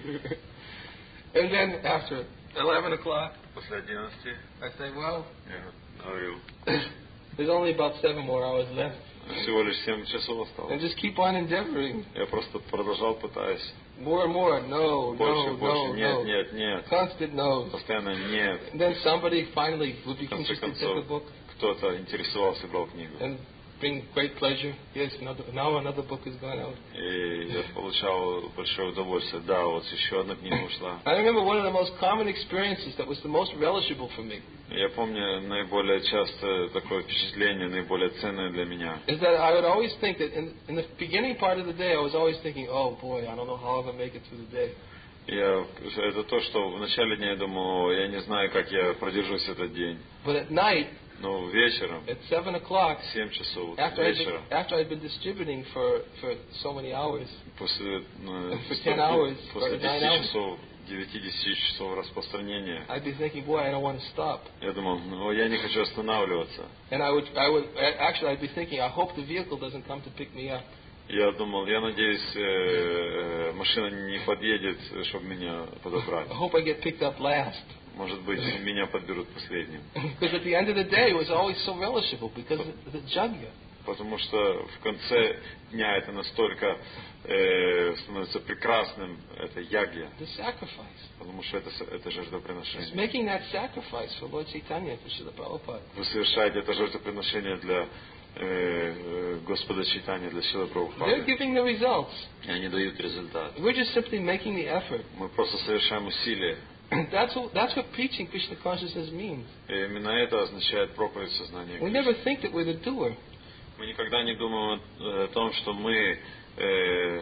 And then after eleven o'clock, После одиннадцати I say, well, я говорил, there's only about seven more hours left. всего лишь семь часов And осталось. just keep on endeavoring. Я просто продолжал, пытаясь. More and more, no, Больше, no, больше, no, нет, no. нет, нет. Constant no's. Постоянно нет. And then somebody finally would be В конце interested in концов, the book. кто-то интересовался и брал книгу. And bring great pleasure. Yes, another, now another book is going out. И я получал большое удовольствие. Да, вот еще одна книга ушла. I remember one of the most common experiences that was the most relishable for me. Я помню наиболее часто такое впечатление, наиболее ценное для меня. Is that I would always think that in, in the beginning part of the day, I was always thinking, oh boy, I don't know how I'm going to make it through the day. Я, это то, что в начале дня я думал, я не знаю, как я продержусь этот день. But at night, Но вечером, at seven o'clock, в семь часов after I'd been, вечера, after I'd been distributing for, for so many hours, после, ну, for ten hours, после or nine десяти hours, часов, девяти-десяти часов распространения, I'd be thinking, boy, I don't want to stop. я думал, ну я не хочу останавливаться. And I would, I would, actually, I'd be thinking, I hope the vehicle doesn't come to pick me up. Я думал, я надеюсь, э, машина не подъедет, чтобы меня подобрать. I hope I get picked up last. Может быть, меня подберут последним. Because at the end of the day, it was always so relishable because of the jagya. Потому что в конце дня это настолько э, становится прекрасным, это ягья. The sacrifice. Потому что это, это It's жертвоприношение. making that sacrifice for Lord Chaitanya, for Srila Prabhupada. Вы совершаете это жертвоприношение для э, Господа Чайтаньи, для Шрилы They're Прабхупады. giving the results. И они дают результат. We're just simply making the effort. Мы просто совершаем усилия. That's what, that's what preaching Krishna consciousness means. И именно это означает проповедь сознания We Кришны. never think that we're the doer. Мы никогда не думаем о, о том, что мы э,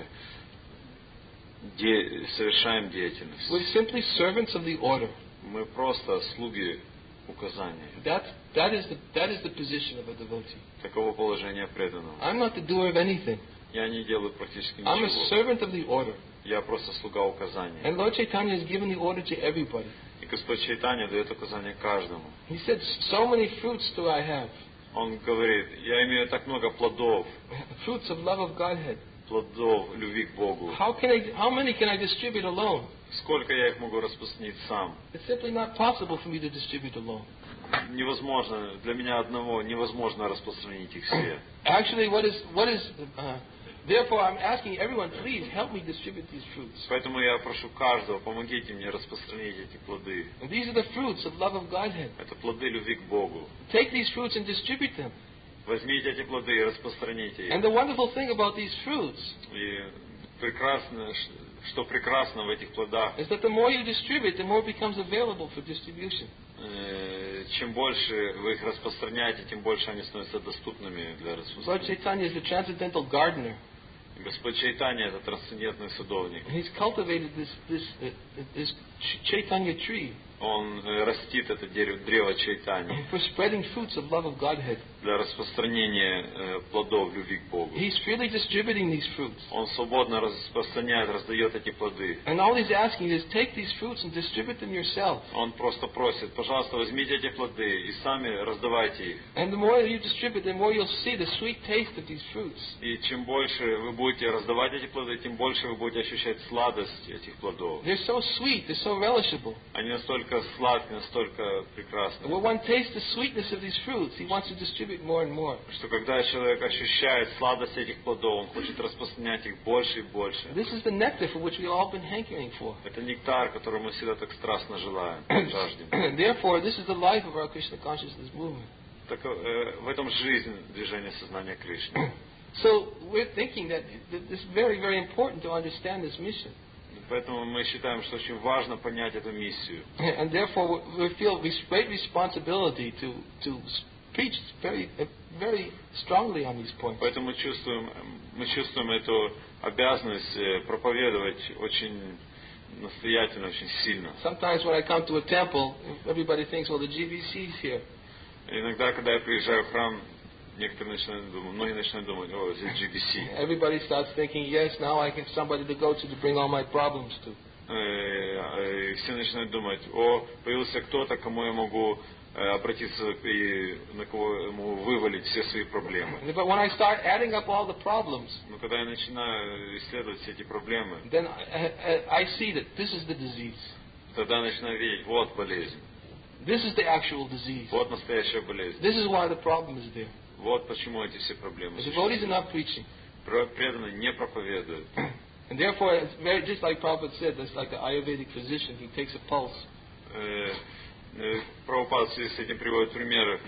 де, совершаем деятельность. We're simply servants of the order. Мы просто слуги указания. That, that, is the, that is the position of a devotee. Таково положение преданного. I'm not the doer of anything. Я не делаю практически I'm a ничего. servant of the order. Я просто слуга указания. And Lord Chaitanya has given the order to everybody. И Господь Чайтанья дает указания каждому. He said, so many fruits do I have. Он говорит, я имею так много плодов, Fruits of love of Godhead. плодов любви к Богу. How can I, how many can I distribute alone? Сколько я их могу распространить сам? It's simply not possible for me to distribute alone. Невозможно, для меня одного невозможно распространить их все. Actually, what is, what is, uh, therefore I'm asking everyone, please help me distribute these fruits. Поэтому я прошу каждого, помогите мне распространить эти плоды. And these are the fruits of love of Godhead. Это плоды любви к Богу. Take these fruits and distribute them. Возьмите эти плоды и распространите их. And the wonderful thing about these fruits И прекрасно, что прекрасно в этих плодах, is that the more you distribute, the more it becomes available for distribution. э, чем больше вы их распространяете, тем больше они становятся доступными для Lord распространения. Chaitanya is the transcendental gardener. Господь Чайтанья — это трансцендентный садовник. He's cultivated this, this, uh, this Chaitanya tree Он э, растит это дерево, древо Чайтаньи for spreading fruits of love of Godhead. для распространения э, плодов любви к Богу. He's freely distributing these fruits. Он свободно распространяет, раздает эти плоды. And all he's asking is take these fruits and distribute them yourself. Он просто просит, пожалуйста, возьмите эти плоды и сами раздавайте их. And the more you distribute, the more you'll see the sweet taste of these fruits. И чем больше вы будете раздавать эти плоды, тем больше вы будете ощущать сладость этих плодов. They're so sweet, they're so relishable. Они настолько сладкие, настолько прекрасны, When one tastes the sweetness of these fruits, he wants to distribute more and more. что когда человек ощущает сладость этих плодов, он хочет распространять их больше и больше. This is the nectar for which we've all been hankering for. Это нектар, который мы всегда так страстно желаем, жаждем. Therefore, this is the life of our Krishna consciousness movement. Так, э, в этом жизнь движения сознания Кришны. So we're thinking that it's very, very important to understand this mission. Поэтому мы считаем, что очень важно понять эту миссию. And therefore we feel great responsibility to, to preach very, very strongly on these points. Поэтому мы чувствуем, мы чувствуем эту обязанность э, проповедовать очень настоятельно, очень сильно. Sometimes when I come to a temple, everybody thinks, well, the G B C is here. Иногда, когда я приезжаю в храм, некоторые начинают думать, многие начинают думать, о, здесь джи би си. Everybody starts thinking, yes, now I have somebody to go to to bring all my problems to. И все начинают думать, о, появился кто-то, кому я могу обратиться и на кого я могу вывалить все свои проблемы. But when I start adding up all the problems, Но когда я начинаю исследовать все эти проблемы, then I, I see that this is the disease. тогда начинаю видеть, вот болезнь, This is the actual disease. вот настоящая болезнь, This is why the problem is there. вот почему эти все проблемы The devotees are существуют. not preaching. Преданные не проповедуют. And therefore, it's very, just like Prabhupada said, that's like the Ayurvedic physician. He takes a pulse. Прабхупада в связи с этим приводит примеры.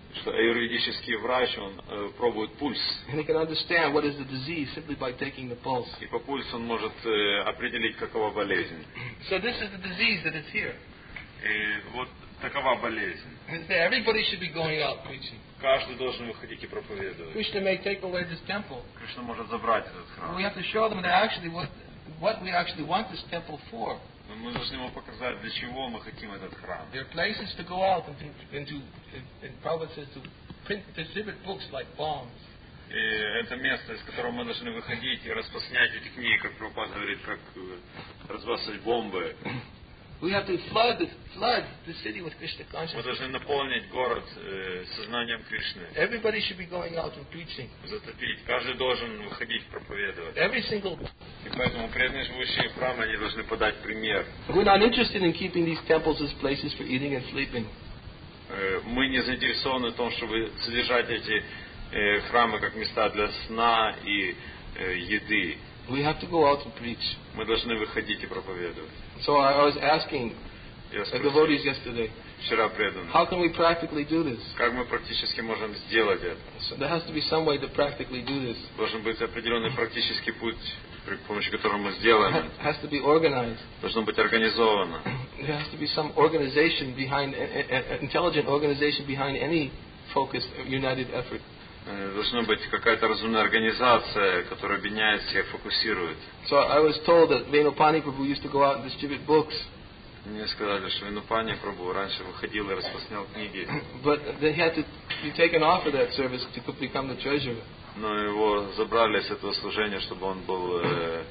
что аюрведический врач, он э, пробует пульс. And he can understand what is the disease simply by taking the pulse. И по пульсу он может э, определить, какова болезнь. So this is the disease that is here. И вот такова болезнь. It's there. Everybody should be going out preaching. Каждый должен выходить и проповедовать. Krishna may take away this temple. Кришна может забрать этот храм. We have to show them that actually what what we actually want this temple for. Но мы должны ему показать, для чего мы хотим этот храм. There are places to go out and to, and to and Prabhupada says to print, distribute books like bombs. И это место, из которого мы должны выходить и распространять эти книги, как Прабхупада говорит, как разбрасывать бомбы. We have to flood the, flood the city with Krishna Мы consciousness. должны наполнить город э, сознанием Кришны. Everybody should be going out and preaching. Затопить. Каждый должен выходить проповедовать. Every single. И поэтому преданные, живущие в храме, они должны подать пример. We're not interested in keeping these temples as places for eating and sleeping. Э, мы не заинтересованы в том, чтобы содержать эти э, храмы как места для сна и э, еды. We have to go out and preach. Мы должны выходить и проповедовать. So I, I was asking Я the спросил devotees yesterday, вчера преданных, how can we practically do this? как мы практически можем сделать это? So there has to be some way to practically do this. Должен быть определенный практический путь, при помощи которого мы сделаем It это. has to be organized. Должно быть организовано. There has to be some organization behind, an intelligent organization behind any focused, united effort. Э, Должна быть какая-то разумная организация, которая объединяет всех, фокусирует. So I was told that Venupani Prabhu used to go out and distribute books, Мне сказали, что Винупани Прабху раньше выходил и распространял книги, but then he had to be taken off of that service to become the treasurer. но его забрали с этого служения, чтобы он был э,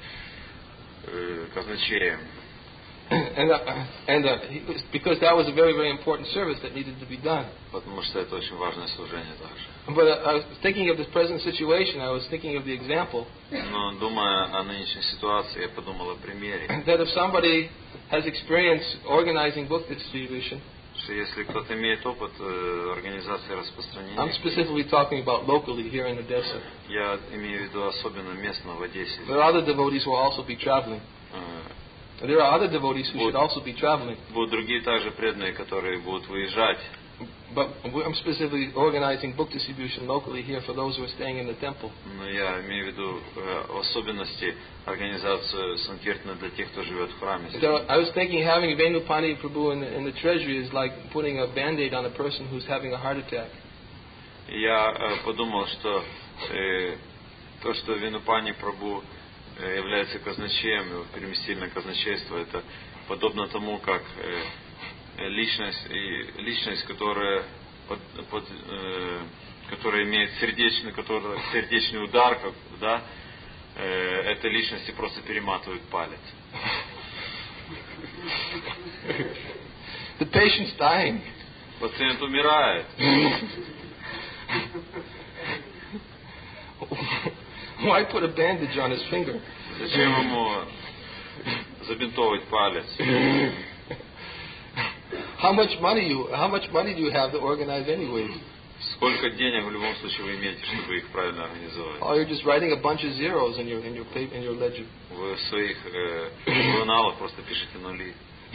э, казначеем. And, uh, and uh, he was, because that was a very, very important service that needed to be done. Потому что это очень важное служение также. But uh, I was thinking of this present situation. I was thinking of the example Но думая о нынешней ситуации, я подумал о примере, that if somebody has experience organizing book distribution, что если кто-то имеет опыт э, организации I'm распространения, specifically talking about locally here in Odessa. я имею в виду особенно местно в Одессе, There are other devotees who will also be traveling. э, There are other devotees who should also be traveling. будут другие также преданные, которые будут выезжать. But I'm specifically organizing book distribution locally here for those who are staying in the temple. Но я имею в виду э, особенности организацию санкиртана для тех, кто живет в храме. So I was thinking having Venupani Prabhu in the, in the treasury is like putting a band-aid on a person who's having a heart attack. И я э, подумал, что э, то, что Винупани Прабху э, является казначеем, его переместили на казначейство, это подобно тому, как э, личность, и личность, которая, под, под, э, которая имеет сердечный, которая, сердечный удар, как, да, э, этой личности просто перематывают палец. The patient's dying. Пациент умирает. Why put a bandage on his finger? Зачем ему забинтовывать палец? How much money you how much money do you have to organize anyways? Сколько денег в любом случае вы имеете, чтобы их правильно организовать? Oh, you're just writing a bunch of zeros in your in your paper, in your ledger. Вы в своих э, журналах просто пишете нули.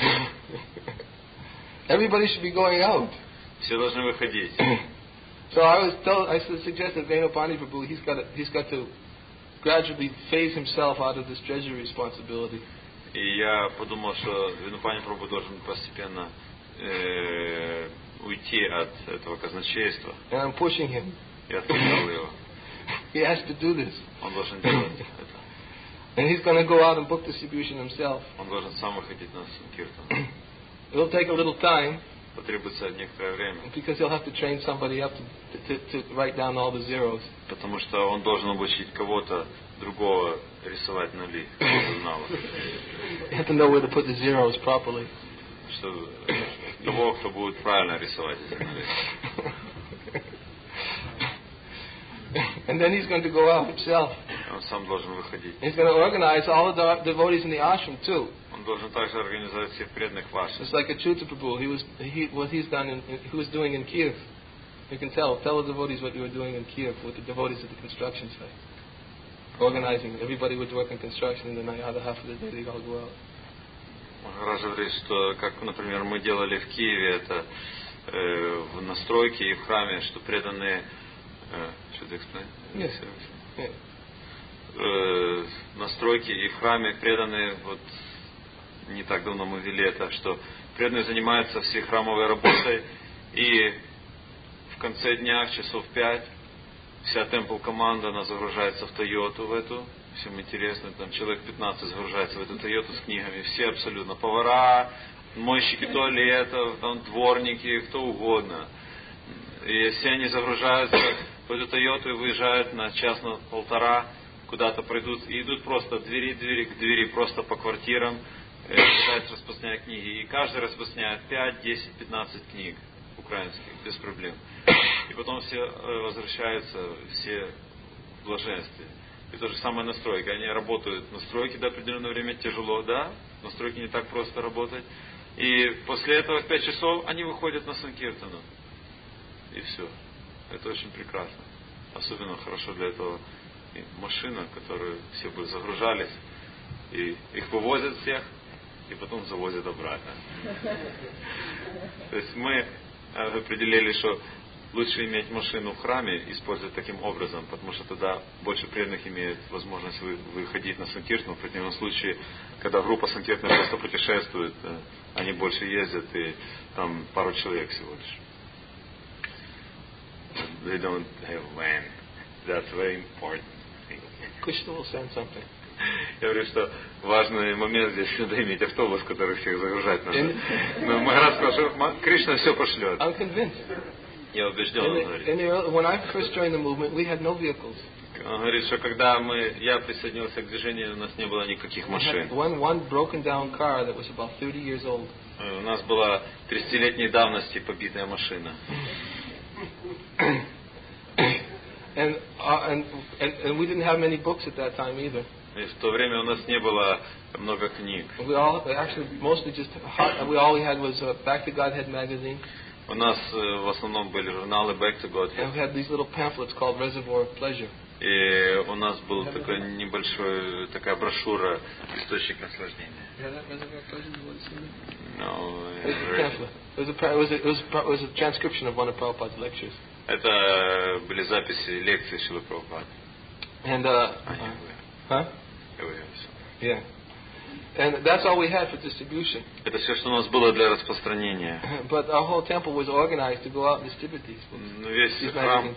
Everybody should be going out. Все должны выходить. So I was told, I suggested Venupani Prabhu, he's got to, he's got to gradually phase himself out of this treasury responsibility. И я подумал, что Винупани Прабху должен постепенно э, уйти от этого казначейства. And I'm pushing him. Я отпустил его. He has to do this. Он должен делать это. And he's going to go out and book distribution himself. Он должен сам выходить на санкиртан. It'll take a little time Потребуется некоторое время. because he'll have to train somebody up to, to, to write down all the zeros. Потому что он должен обучить кого-то другого рисовать нули в журналах. You have to know where to put the zeros properly. Что того, кто будет правильно рисовать эти нули. And then he's going to go out himself. Он сам должен выходить. He's going to organize all the devotees in the ashram too. Он должен также организовать всех преданных ваших. Just like Achyuta Prabhu, he was he what he's done in, he was doing in Kiev. You can tell tell the devotees what you were doing in Kiev with the devotees at the construction site. Organizing, everybody would work in construction, and then the other half of the day they'd all go out. Махарадж говорит, что, как, например, мы делали в Киеве, это э, в настройке и в храме, что преданные... Э, что ты explain? Yes. Yeah. Э, настройки и в храме преданные, вот не так давно мы вели это, что преданные занимаются всей храмовой работой, и в конце дня, в часов пять, вся темпл-команда, она загружается в Тойоту в эту, всем интересно, там человек пятнадцать загружается в эту Тойоту с книгами, все абсолютно, повара, мойщики туалетов, там дворники, кто угодно. И все они загружаются в эту Тойоту и выезжают на час, на полтора, куда-то пройдут, и идут просто от двери, двери к двери, просто по квартирам, пытаются распространять книги. И каждый распространяет пять, десять, пятнадцать книг украинских, без проблем. И потом все возвращаются, все в блаженстве. И то же самое настройки. Они работают в настройке до определенного времени, тяжело, да, в настройке не так просто работать. И после этого в пять часов они выходят на Санкиртану. И все. Это очень прекрасно. Особенно хорошо для этого и машина, в которую все бы загружались. И их вывозят всех, и потом завозят обратно. То есть мы определили, что лучше иметь машину в храме, использовать таким образом, потому что тогда больше преданных имеет возможность выходить на Санкиртану. В противном случае, когда группа Санкиртана просто путешествует, они больше ездят, и там пару человек всего лишь. They don't have van. That's very important thing. Krishna will send something. Я говорю, что важный момент здесь надо иметь автобус, который всех загружать надо. Но Махарадж сказал, что Кришна все пошлет. I'm convinced. Я убежден, он говорит. In the, when I first joined the movement, we had no vehicles. Он говорит, что когда мы, я присоединился к движению, у нас не было никаких машин. One, one broken down car that was about thirty years old. У нас была тридцатилетней давности побитая машина. And, uh, and, and, and we didn't have many books at that time either. И в то время у нас не было много книг. We all actually mostly just we all we had was uh, Back to Godhead magazine. У нас в основном были журналы Back to Godhead. And we had these little pamphlets called Reservoir of Pleasure. И у нас был такой небольшой такая брошюра «Источник наслаждения». Reservoir of Pleasure, you want to see it? No. It was a pamphlet. It was a, it was a, it was a transcription of one of Prabhupada's lectures. Это были записи лекций Шрилы Прабхупады. And uh, huh? Yeah. And that's all we had for distribution. Это все, что у нас было для распространения. But our whole temple was organized to go out and distribute these books. Весь храм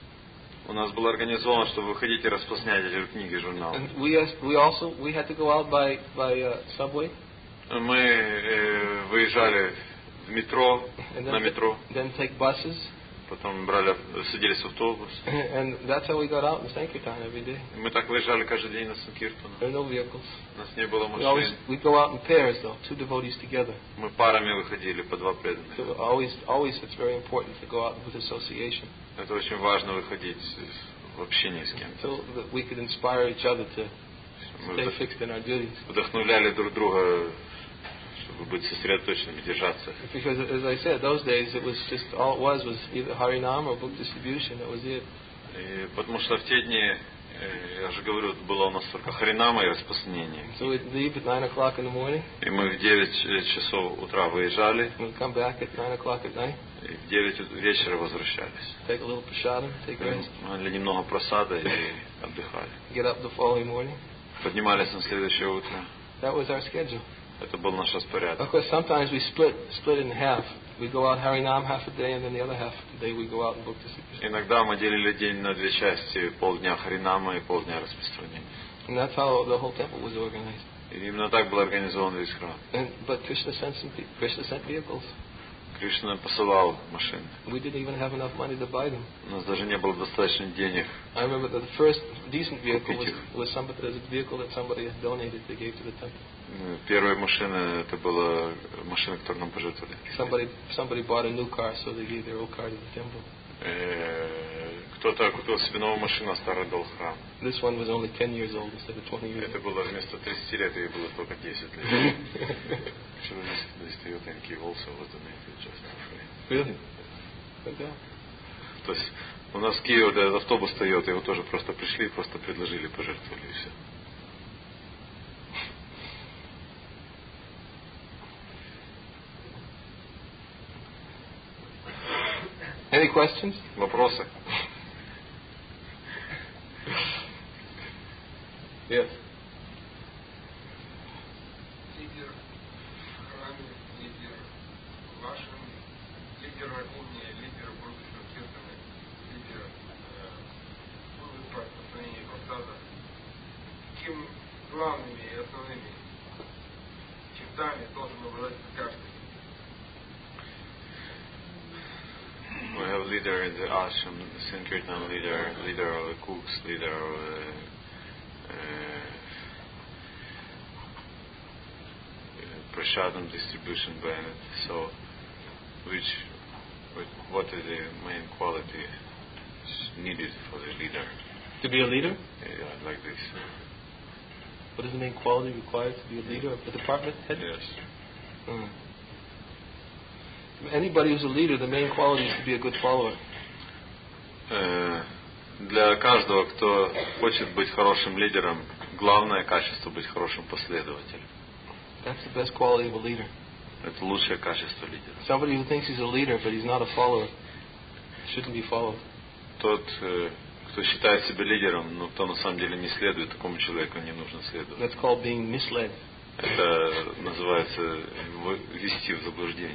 у нас был организован, чтобы выходить и распространять эти книги, журналы. And we we also we had to go out by by uh, subway. Мы э, выезжали в метро, на метро. Then take buses. Потом брали, садились в автобус. And that's how we got out in Sankirtan every day. Мы так выезжали каждый день на Санкиртану. There were no vehicles. У нас не было We always машин. we go out in pairs though, two devotees together. Мы парами выходили, по два преданных. So always always it's very important to go out with association. Это очень важно выходить в общении с кем-то. So that we could inspire each other to stay fixed in our duties. Вдохновляли друг друга, чтобы быть сосредоточенными, держаться. Because as I said, those days it was just all it was was either Harinam or book distribution. That was it. И потому что в те дни, я же говорю, было у нас только харинама и распространение. So we'd leave at nine o'clock in the morning. И мы в девять часов утра выезжали. We'd come back at nine o'clock at night. И в девять вечера возвращались. Take a little prasadam, take rest. Мали немного просада и отдыхали. Get up the following morning. Поднимались на следующее утро. That was our schedule. Это был наш распорядок. Of course, sometimes we split split in half. We go out Harinam half a day, and then the other half of the day we go out and book distribution. Иногда мы делили день на две части, полдня харинама и полдня распространения. And that's how the whole temple was organized. И именно так был организован весь храм. And, but Krishna sent some Krishna sent vehicles. Кришна посылал машины. We didn't even have enough money to buy them. У нас даже не было достаточно денег. I remember that the first decent vehicle was, was somebody was a vehicle that somebody had donated. They gave to the temple. Первая машина, это была машина, которую нам пожертвовали. Somebody somebody bought a new car, so they gave their old car to the temple. Кто-то купил себе новую машину, а старую дал в храм. This one was only ten years old instead of twenty years. Это было вместо тридцати лет, ей было только десять лет. Really? То есть у нас в Киеве этот автобус стоит, его тоже просто пришли, просто предложили, пожертвовали и все. Any questions? Вопросы? Yes. Лидер в храме, лидер в вашем, лидер умнее, лидер в будущем церкви, лидер будет по распространению посада. Каким главными и основными чертами должен обладать каждый? We have leader in the ashram, the Sankirtan leader, leader of the cooks, leader of the uh, prasadam distribution band. So, which, what is the main quality needed for the leader? To be a leader? Yeah, like this. What is the main quality required to be a leader of the department head? Yes. Hmm. Anybody who's a leader, the main quality is to be a good follower. Uh, для каждого, кто хочет быть хорошим лидером, главное качество быть хорошим последователем. That's the best quality of a leader. Это лучшее качество лидера. Somebody who thinks he's a leader but he's not a follower shouldn't be followed. Тот, кто считает себя лидером, но кто на самом деле не следует, такому человеку не нужно следовать. That's called being misled. Это называется ввести в заблуждение.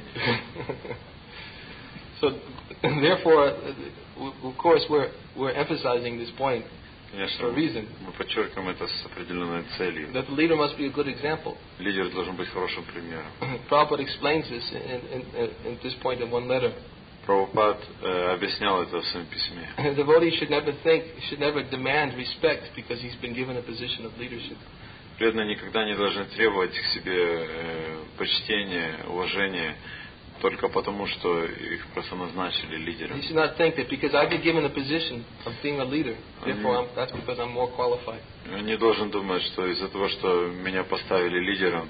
So, therefore, of course, we're we're emphasizing this point Конечно, for a reason. мы подчеркиваем это с определенной целью. That the leader must be a good example. Лидер должен быть хорошим примером. Prabhupada explains this in, in, in this point in one letter. Прабхупад э, объяснял это в своем письме. A devotee should never think, should never demand respect because he's been given a position of leadership. Преданные никогда не должны требовать к себе э, почтения, уважения только потому, что их просто назначили лидером. He should not think that because I've been given a position of being a leader, therefore I'm, that's because I'm more qualified. Он не должен думать, что из-за того, что меня поставили лидером,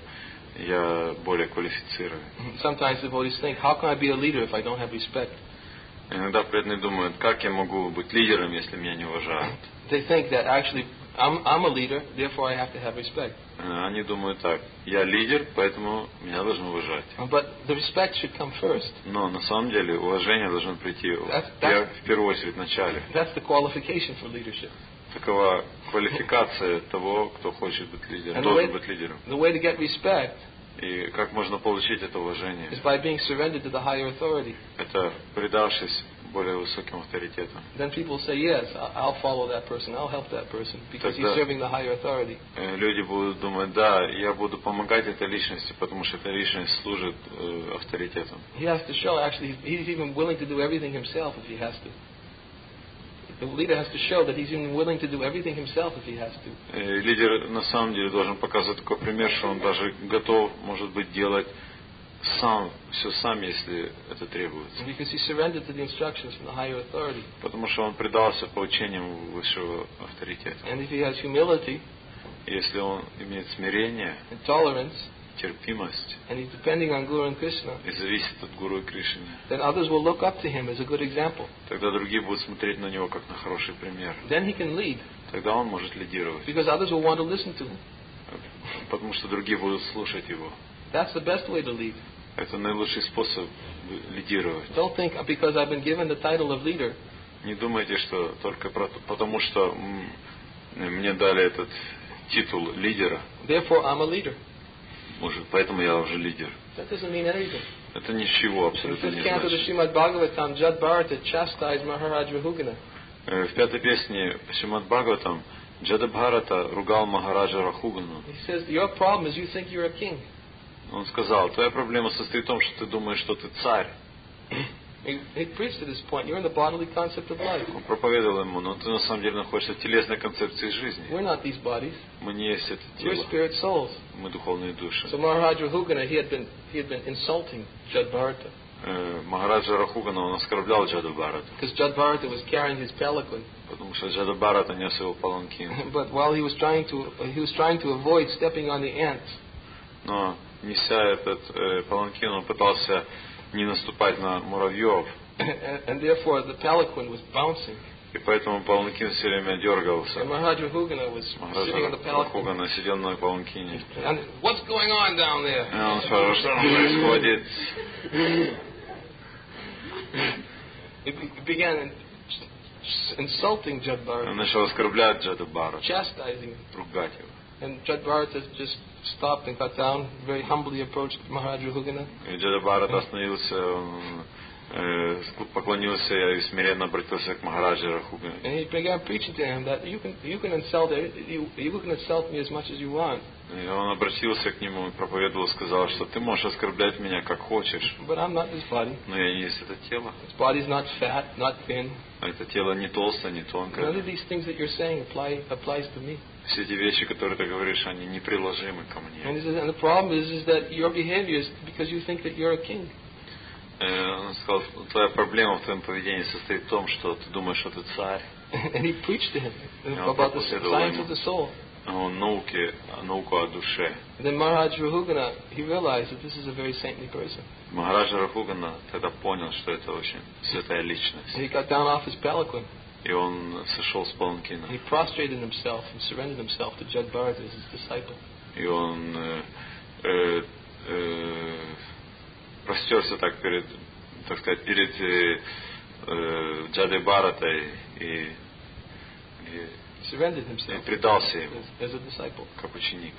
я более квалифицирован. Sometimes devotees think, how can I be a leader if I don't have respect? Иногда преданные думают, как я могу быть лидером, если меня не уважают. They think that actually I'm, I'm a leader, therefore I have to have respect. Они думают так, я лидер, поэтому меня должны уважать. But the respect should come first. Но на самом деле уважение должно прийти That's, в, that's, в первую очередь в начале. That's the qualification for leadership. Такова квалификация того, кто хочет быть лидером, And the должен way, быть лидером. the way to get respect И как можно получить это is уважение? by being surrendered to the higher authority. Это предавшись более высоким авторитетам. Then people say, yes, I'll follow that person, I'll help that person, because he's serving the higher authority. Люди будут думать, да, я буду помогать этой личности, потому что эта личность служит э, авторитетом. He has to show, actually, he's even willing to do everything himself if he has to. The leader has to show that he's even willing to do everything himself if he has to. И лидер на самом деле должен показывать такой пример, что он даже готов, может быть, делать сам, все сам, если это требуется. Because he surrendered to the instructions from the higher authority. Потому что он предался поучениям высшего авторитета. And if he has humility, если он имеет смирение, and tolerance, терпимость, and he's depending on Guru and Krishna, и зависит от Гуру и Кришны, then others will look up to him as a good example. тогда другие будут смотреть на него как на хороший пример. Then he can lead. Тогда он может лидировать. Because others will want to listen to him. Потому что другие будут слушать его. That's the best way to lead. Это наилучший способ лидировать. Don't think because I've been given the title of leader. Не думайте, что только потому, что мне дали этот титул лидера. Therefore, I'm a leader. Может, поэтому я уже лидер. That doesn't mean anything. Это ничего In абсолютно fifth не canto of the значит. Srimad Bhagavatam, Jad Bharata chastised Maharaj Rahugana. В пятой песне Шримад Бхагаватам Джада Бхарата ругал Махараджа Рахугану. He says, your problem is you think you're a king. Он сказал, твоя проблема состоит в том, что ты думаешь, что ты царь. He, he preached to this point. You're in the bodily concept of life. Он проповедовал ему, но ты на самом деле находишься в телесной концепции жизни. We're not these bodies. Мы не есть это We're тело. spirit souls. Мы духовные души. So Maharaj Rahugana, he had been he had been insulting Jad Bharata. Махараджа Рахугана, он оскорблял Джада Бхарата. Because Jad Bharata was carrying his palanquin. Потому что Джада Бхарата нес его паланкин. But while he was trying to he was trying to avoid stepping on the ants. Но неся этот э, паланкин, он пытался не наступать на муравьев. And, and therefore the palanquin was bouncing. И поэтому паланкин все время дергался. And Maharaj Rahugana was sitting on the Махараджа palanquin. Рахугана сидел на паланкине. And what's going on down there? И он спрашивал, что там происходит. he began insulting Jad Bharata. Он начал оскорблять Джада Бхарата, chastising him. ругать его. And Jad Bharata just stopped and got down, very humbly approached Maharaj Rahugana. И Джада Бхарата остановился, он э, поклонился и смиренно обратился к Махараджа Рахугане. And he began preaching to him that you can you can insult you, you can insult me as much as you want. И он обратился к нему и проповедовал, сказал, что ты можешь оскорблять меня как хочешь, But I'm not this body. но я не есть это тело. This body's not fat, not thin. Это тело не толстое, не None тонкое. of these things that you're saying apply applies to me. Все эти вещи, которые ты говоришь, они неприложимы ко And, мне. he says, and the problem is, is that your behavior is because you think that you're a king. Э, Он сказал, твоя проблема в твоем поведении состоит в том, что ты думаешь, что ты царь. And he preached to him Yeah, about the proposed science ему. of the soul. О науке, науку о душе. And then Maharaj Rahugana, he realized that this is a very saintly person. Махараджа Рахугана тогда понял, что это очень святая And личность. he got down off his palanquin. И он сошел с паланкина. He prostrated himself and surrendered himself to Jad Bharata as his disciple. И он э, э, э, простерся так перед, так сказать, перед э, э, Джадой Бхаратой и, и, Surrendered и himself предался ему, as, as a disciple. как ученик.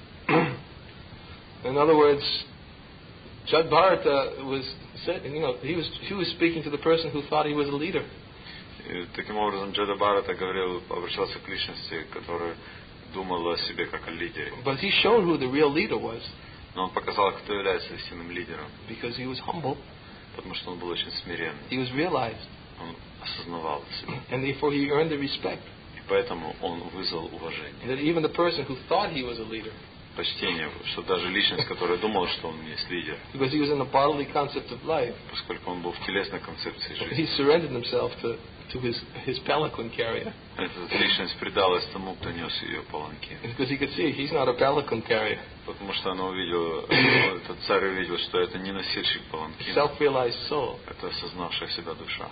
In other words, Jad Bharata was said, you know, he was he was speaking to the person who thought he was a leader. И таким образом Джада Бхарата говорил, обращался к личности, которая думала о себе как о лидере. But he showed who the real leader was Но он показал, кто является истинным лидером, because he was humble. потому что он был очень смиренный. He was realized, Он осознавал себя. and therefore he earned the respect. И поэтому он вызвал уважение. That even the person who thought he was a leader, Почтение, что даже личность, которая думала, что он есть лидер, because he was in the bodily concept of life, поскольку он был в телесной концепции жизни, he surrendered himself to, to his, his palanquin carrier. эта личность предалась тому, кто нес ее паланкин. Because he could see he's not a palanquin carrier. Потому что она увидела, этот царь увидел, что это не носильщик паланкина, Self-realized soul. это осознавшая себя душа.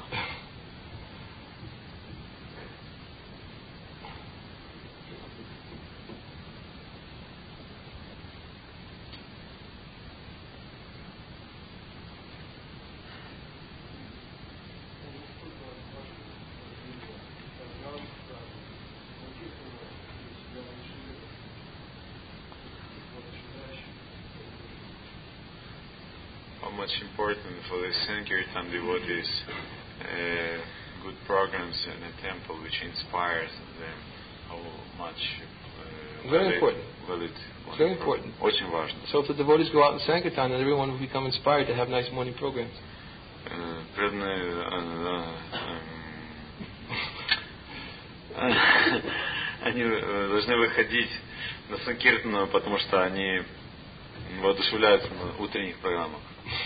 How much important for the Sankirtan devotees, uh, good programs in a temple which inspires them, how much uh, Very valid- important. valid It's very important. Очень важно. So if the devotees go out in Sankirtan, then everyone will become inspired to have nice morning programs. Э, преданные э, э, э, они э, должны выходить на Санкиртану, потому что они воодушевляются на утренних программах.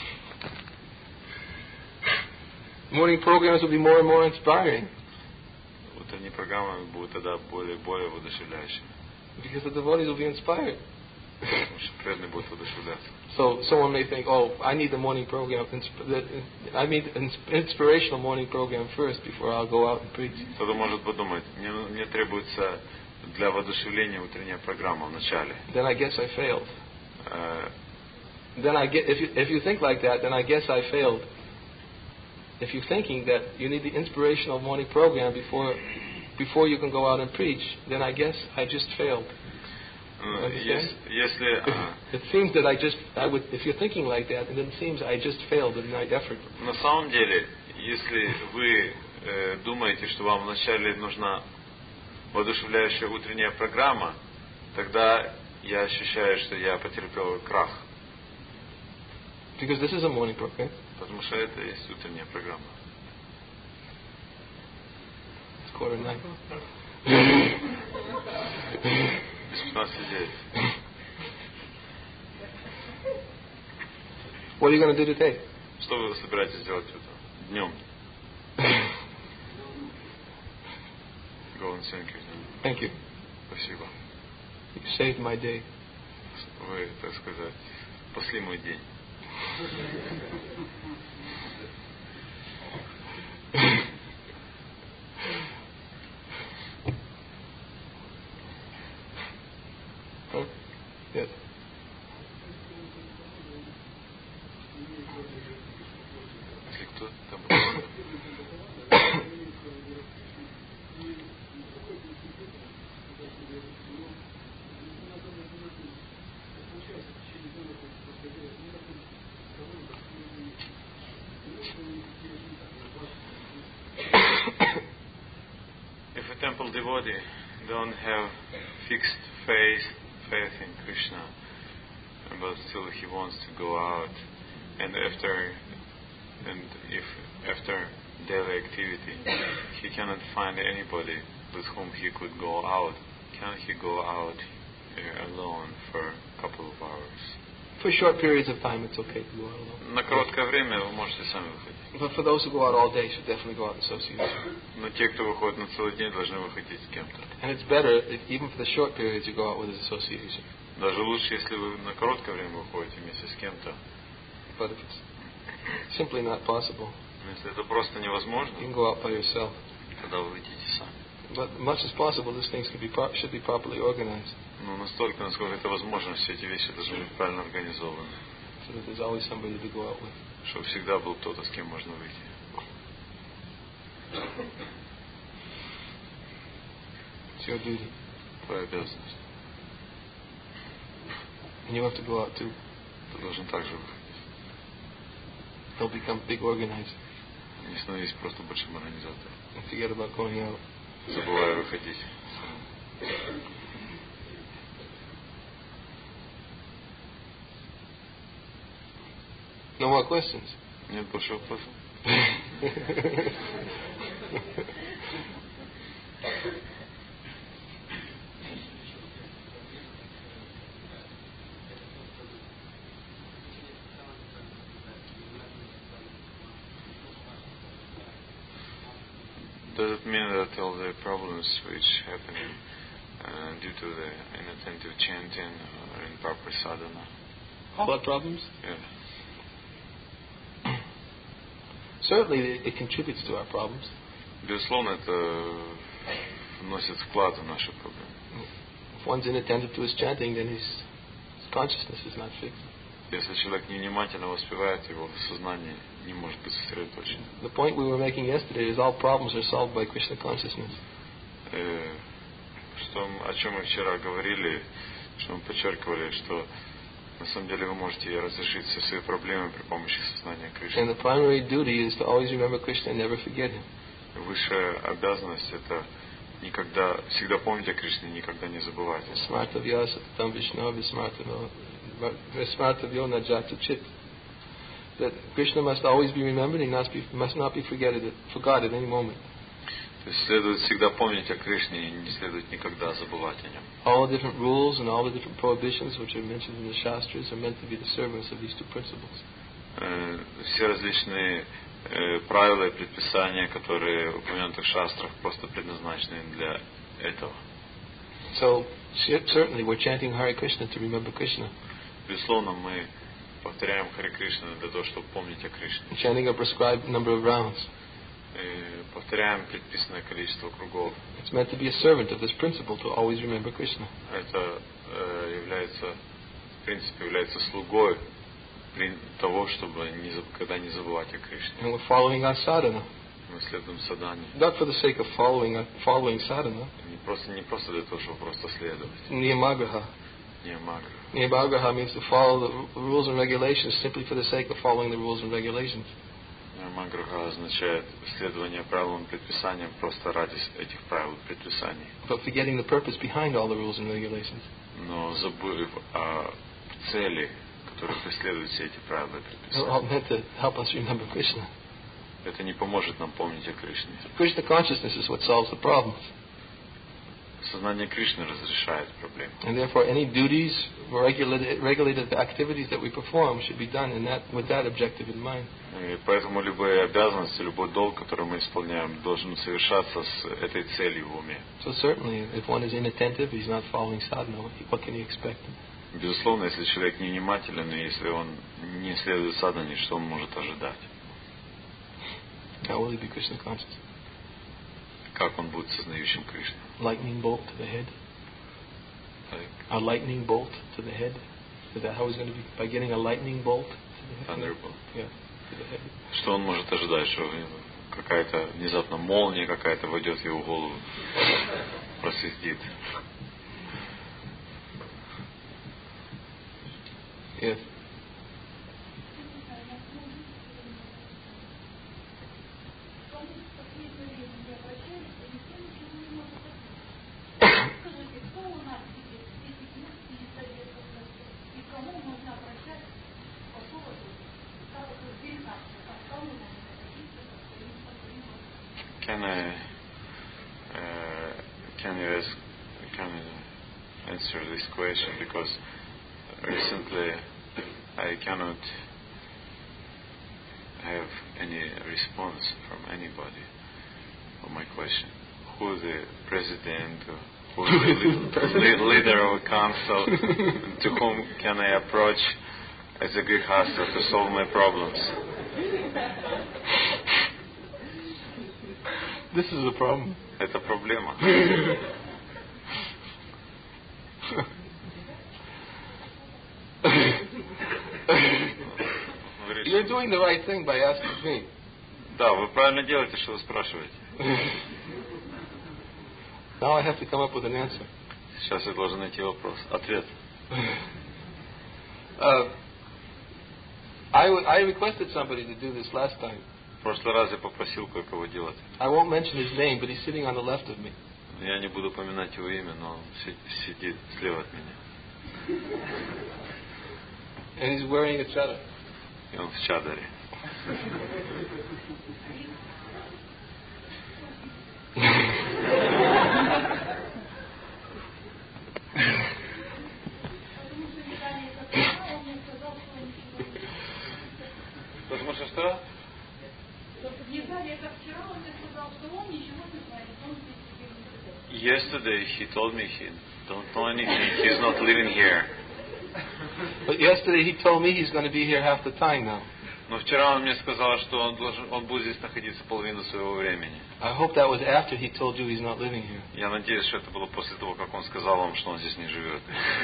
Morning programs will be more and more inspiring Утренние программы будут тогда более и более воодушевляющими. because the devotees will be inspired. Потому что преданные будут воодушевляться. So someone may think, oh, I need the morning program. insp- that- I need an inspirational morning program first before I'll go out and preach. Кто-то может подумать, мне, мне требуется для воодушевления утренняя программа в начале. Then I guess I failed. Э, Then I get if you if you think like that, then I guess I failed. If you're thinking that you need the inspirational morning program before before you can go out and preach, then I guess I just failed. э, ес- Если а, It seems that I just I would if you're thinking like that, then it seems I just failed in my effort. на самом деле, если вы э, думаете, что вам вначале нужна воодушевляющая утренняя программа, тогда я ощущаю, что я потерпел крах. Because this is a morning program. Потому что это и есть утренняя программа. It's quarter nine. Без пятнадцати девять. What are you going to do today? Что вы собираетесь делать утром? Днем. Go on Sankirtan. Thank you. Спасибо. You saved my day. Вы, так сказать, спасли мой день. Huh? Yes. Если кто там temple devotee don't have fixed faith, faith in Krishna, but still he wants to go out, and after, and if after daily activity he cannot find anybody with whom he could go out, can he go out uh, alone for a couple of hours? For short periods of time, it's okay to go out alone. На короткое время вы можете сами выходить. But for those who go out all day, should definitely go out in association. Но те, кто выходит на целый день, должны выходить с кем-то. And it's better, if, even for the short periods, you go out with an association. Даже лучше, если вы на короткое время выходите вместе с кем-то. But if it's simply not possible, Но если это просто невозможно, you can go out by yourself. тогда вы выйдите сами. But much as possible, these things can be pro- should be properly organized, Но настолько, насколько это возможно, все эти вещи должны быть правильно организованы. so that there's always somebody to go out with. Чтобы всегда был кто-то, с кем можно выйти. It's your duty. Твоя обязанность. And you have to go out too. Ты должен также выходить. Don't become big organizer Не становись просто большим организатором. and forget about going out. Забывай выходить. No more questions? Нет больше вопросов? Does it mean that all the problems which happen uh, due to the inattentive chanting or improper sadhana? All our problems? Yeah. Certainly, it, it contributes to our problems. Безусловно, это вносит вклад в наши проблемы. If one's inattentive to his chanting, then his, his consciousness is not fixed. Если человек невнимательно воспевает, его сознание не может быть сосредоточено. The point we were making yesterday is all problems are solved by Krishna consciousness. Э, что, о чем мы вчера говорили, что мы подчеркивали, что на самом деле вы можете разрешить все свои проблемы при помощи сознания Кришны. And the primary duty is to always remember Krishna and never forget him. Высшая обязанность это никогда, всегда помнить о Кришне, никогда не забывать. Smarta vyasa tam Vishnu vismarta vyo najatu chit. That Krishna must always be remembered, he must, be, must not be forgetted, forgot at any moment. То есть следует всегда помнить о Кришне и не следует никогда забывать о нем. All the different rules and all the different prohibitions which are mentioned in the Shastras are meant to be the servants of these two principles. Э, все различные э, правила и предписания, которые упомянуты в шастрах, просто предназначены для этого. So certainly we're chanting Hare Krishna to remember Krishna. Безусловно, мы повторяем Харе Кришна для того, чтобы помнить о Кришне. Chanting a prescribed number of rounds. И повторяем предписанное количество кругов. It's meant to be a servant of this principle to always remember Krishna. Это э, является, в принципе, является слугой того, чтобы никогда не забывать о Кришне. And we're following our sadhana. Мы следуем садхане. Not for the sake of following following sadhana. Не просто, не просто для того, чтобы просто следовать. Niyamagraha. Niyamagraha. Niyamagraha means to follow the rules and regulations simply for the sake of following the rules and regulations. Niyamagraha означает следование правилам и предписаниям просто ради этих правил и предписаний. But forgetting the purpose behind all the rules and regulations. Но забыв о цели, которые преследуют все эти правила и They're all предписания. meant to help us remember Krishna. Это не поможет нам помнить о Кришне. Krishna consciousness is what solves the problems. Сознание Кришны разрешает проблемы. And therefore any duties, regulated, regulated activities that we perform should be done in that, with that objective in mind. И поэтому любые обязанности, любой долг, который мы исполняем, должен совершаться с этой целью в уме. So certainly, if one is inattentive, he's not following sadhana, what can he expect? Безусловно, если человек невнимателен, и если он не следует садхане, что он может ожидать? How will he be Krishna conscious? Как он будет сознающим Кришну? Lightning bolt to the head? Так. A lightning bolt to the head? Is that how he's going to be? By getting a lightning bolt to the head? Thunderbolt. Yeah, to the head. Что он может ожидать? Что какая-то внезапно молния какая-то войдет в его голову, просветит. Yes. Can I uh, can you ask can you answer this question, because recently I cannot have any response from anybody on my question. Who is the president? Who is the lead, leader of a council? To whom can I approach as a grihasta to solve my problems? This is a problem. Это проблема. You're doing the right thing by asking me. Да, вы правильно делаете, что вы спрашиваете. Now I have to come up with an answer. Сейчас я должен найти вопрос, ответ. uh, I, I requested somebody to do this last time. В прошлый раз я попросил кое-кого делать. I won't mention his name, but he's sitting on the left of me. Я не буду упоминать его имя, но он сидит слева от меня. And he's wearing a chadar. И он в чадаре. Потому что что? Yesterday he told me he don't know anything. He's not living here. But yesterday he told me he's going to be here half the time now. Но вчера он мне сказал, что он должен, он будет здесь находиться половину своего времени. I hope that was after he told you he's not living here. Я надеюсь, что это было после того, как он сказал вам, что он здесь не живет.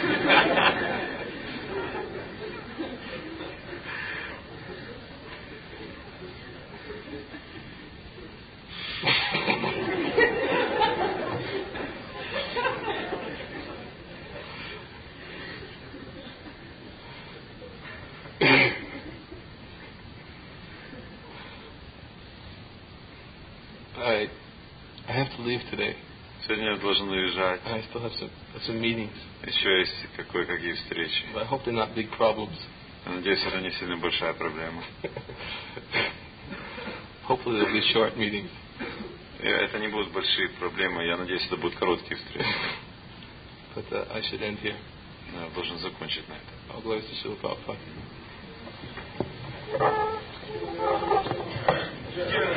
I, I have to leave today. Сегодня я должен уезжать. I still have some, some meetings. Еще есть кое-какие встречи. But I hope they're not big problems. Я надеюсь, это не сильно большая проблема. Hopefully they'll be short meetings. Это не будут большие проблемы. Я надеюсь, это будут короткие встречи. But uh, I should end here. Я должен закончить на этом. All glories to Srila Prabhupada.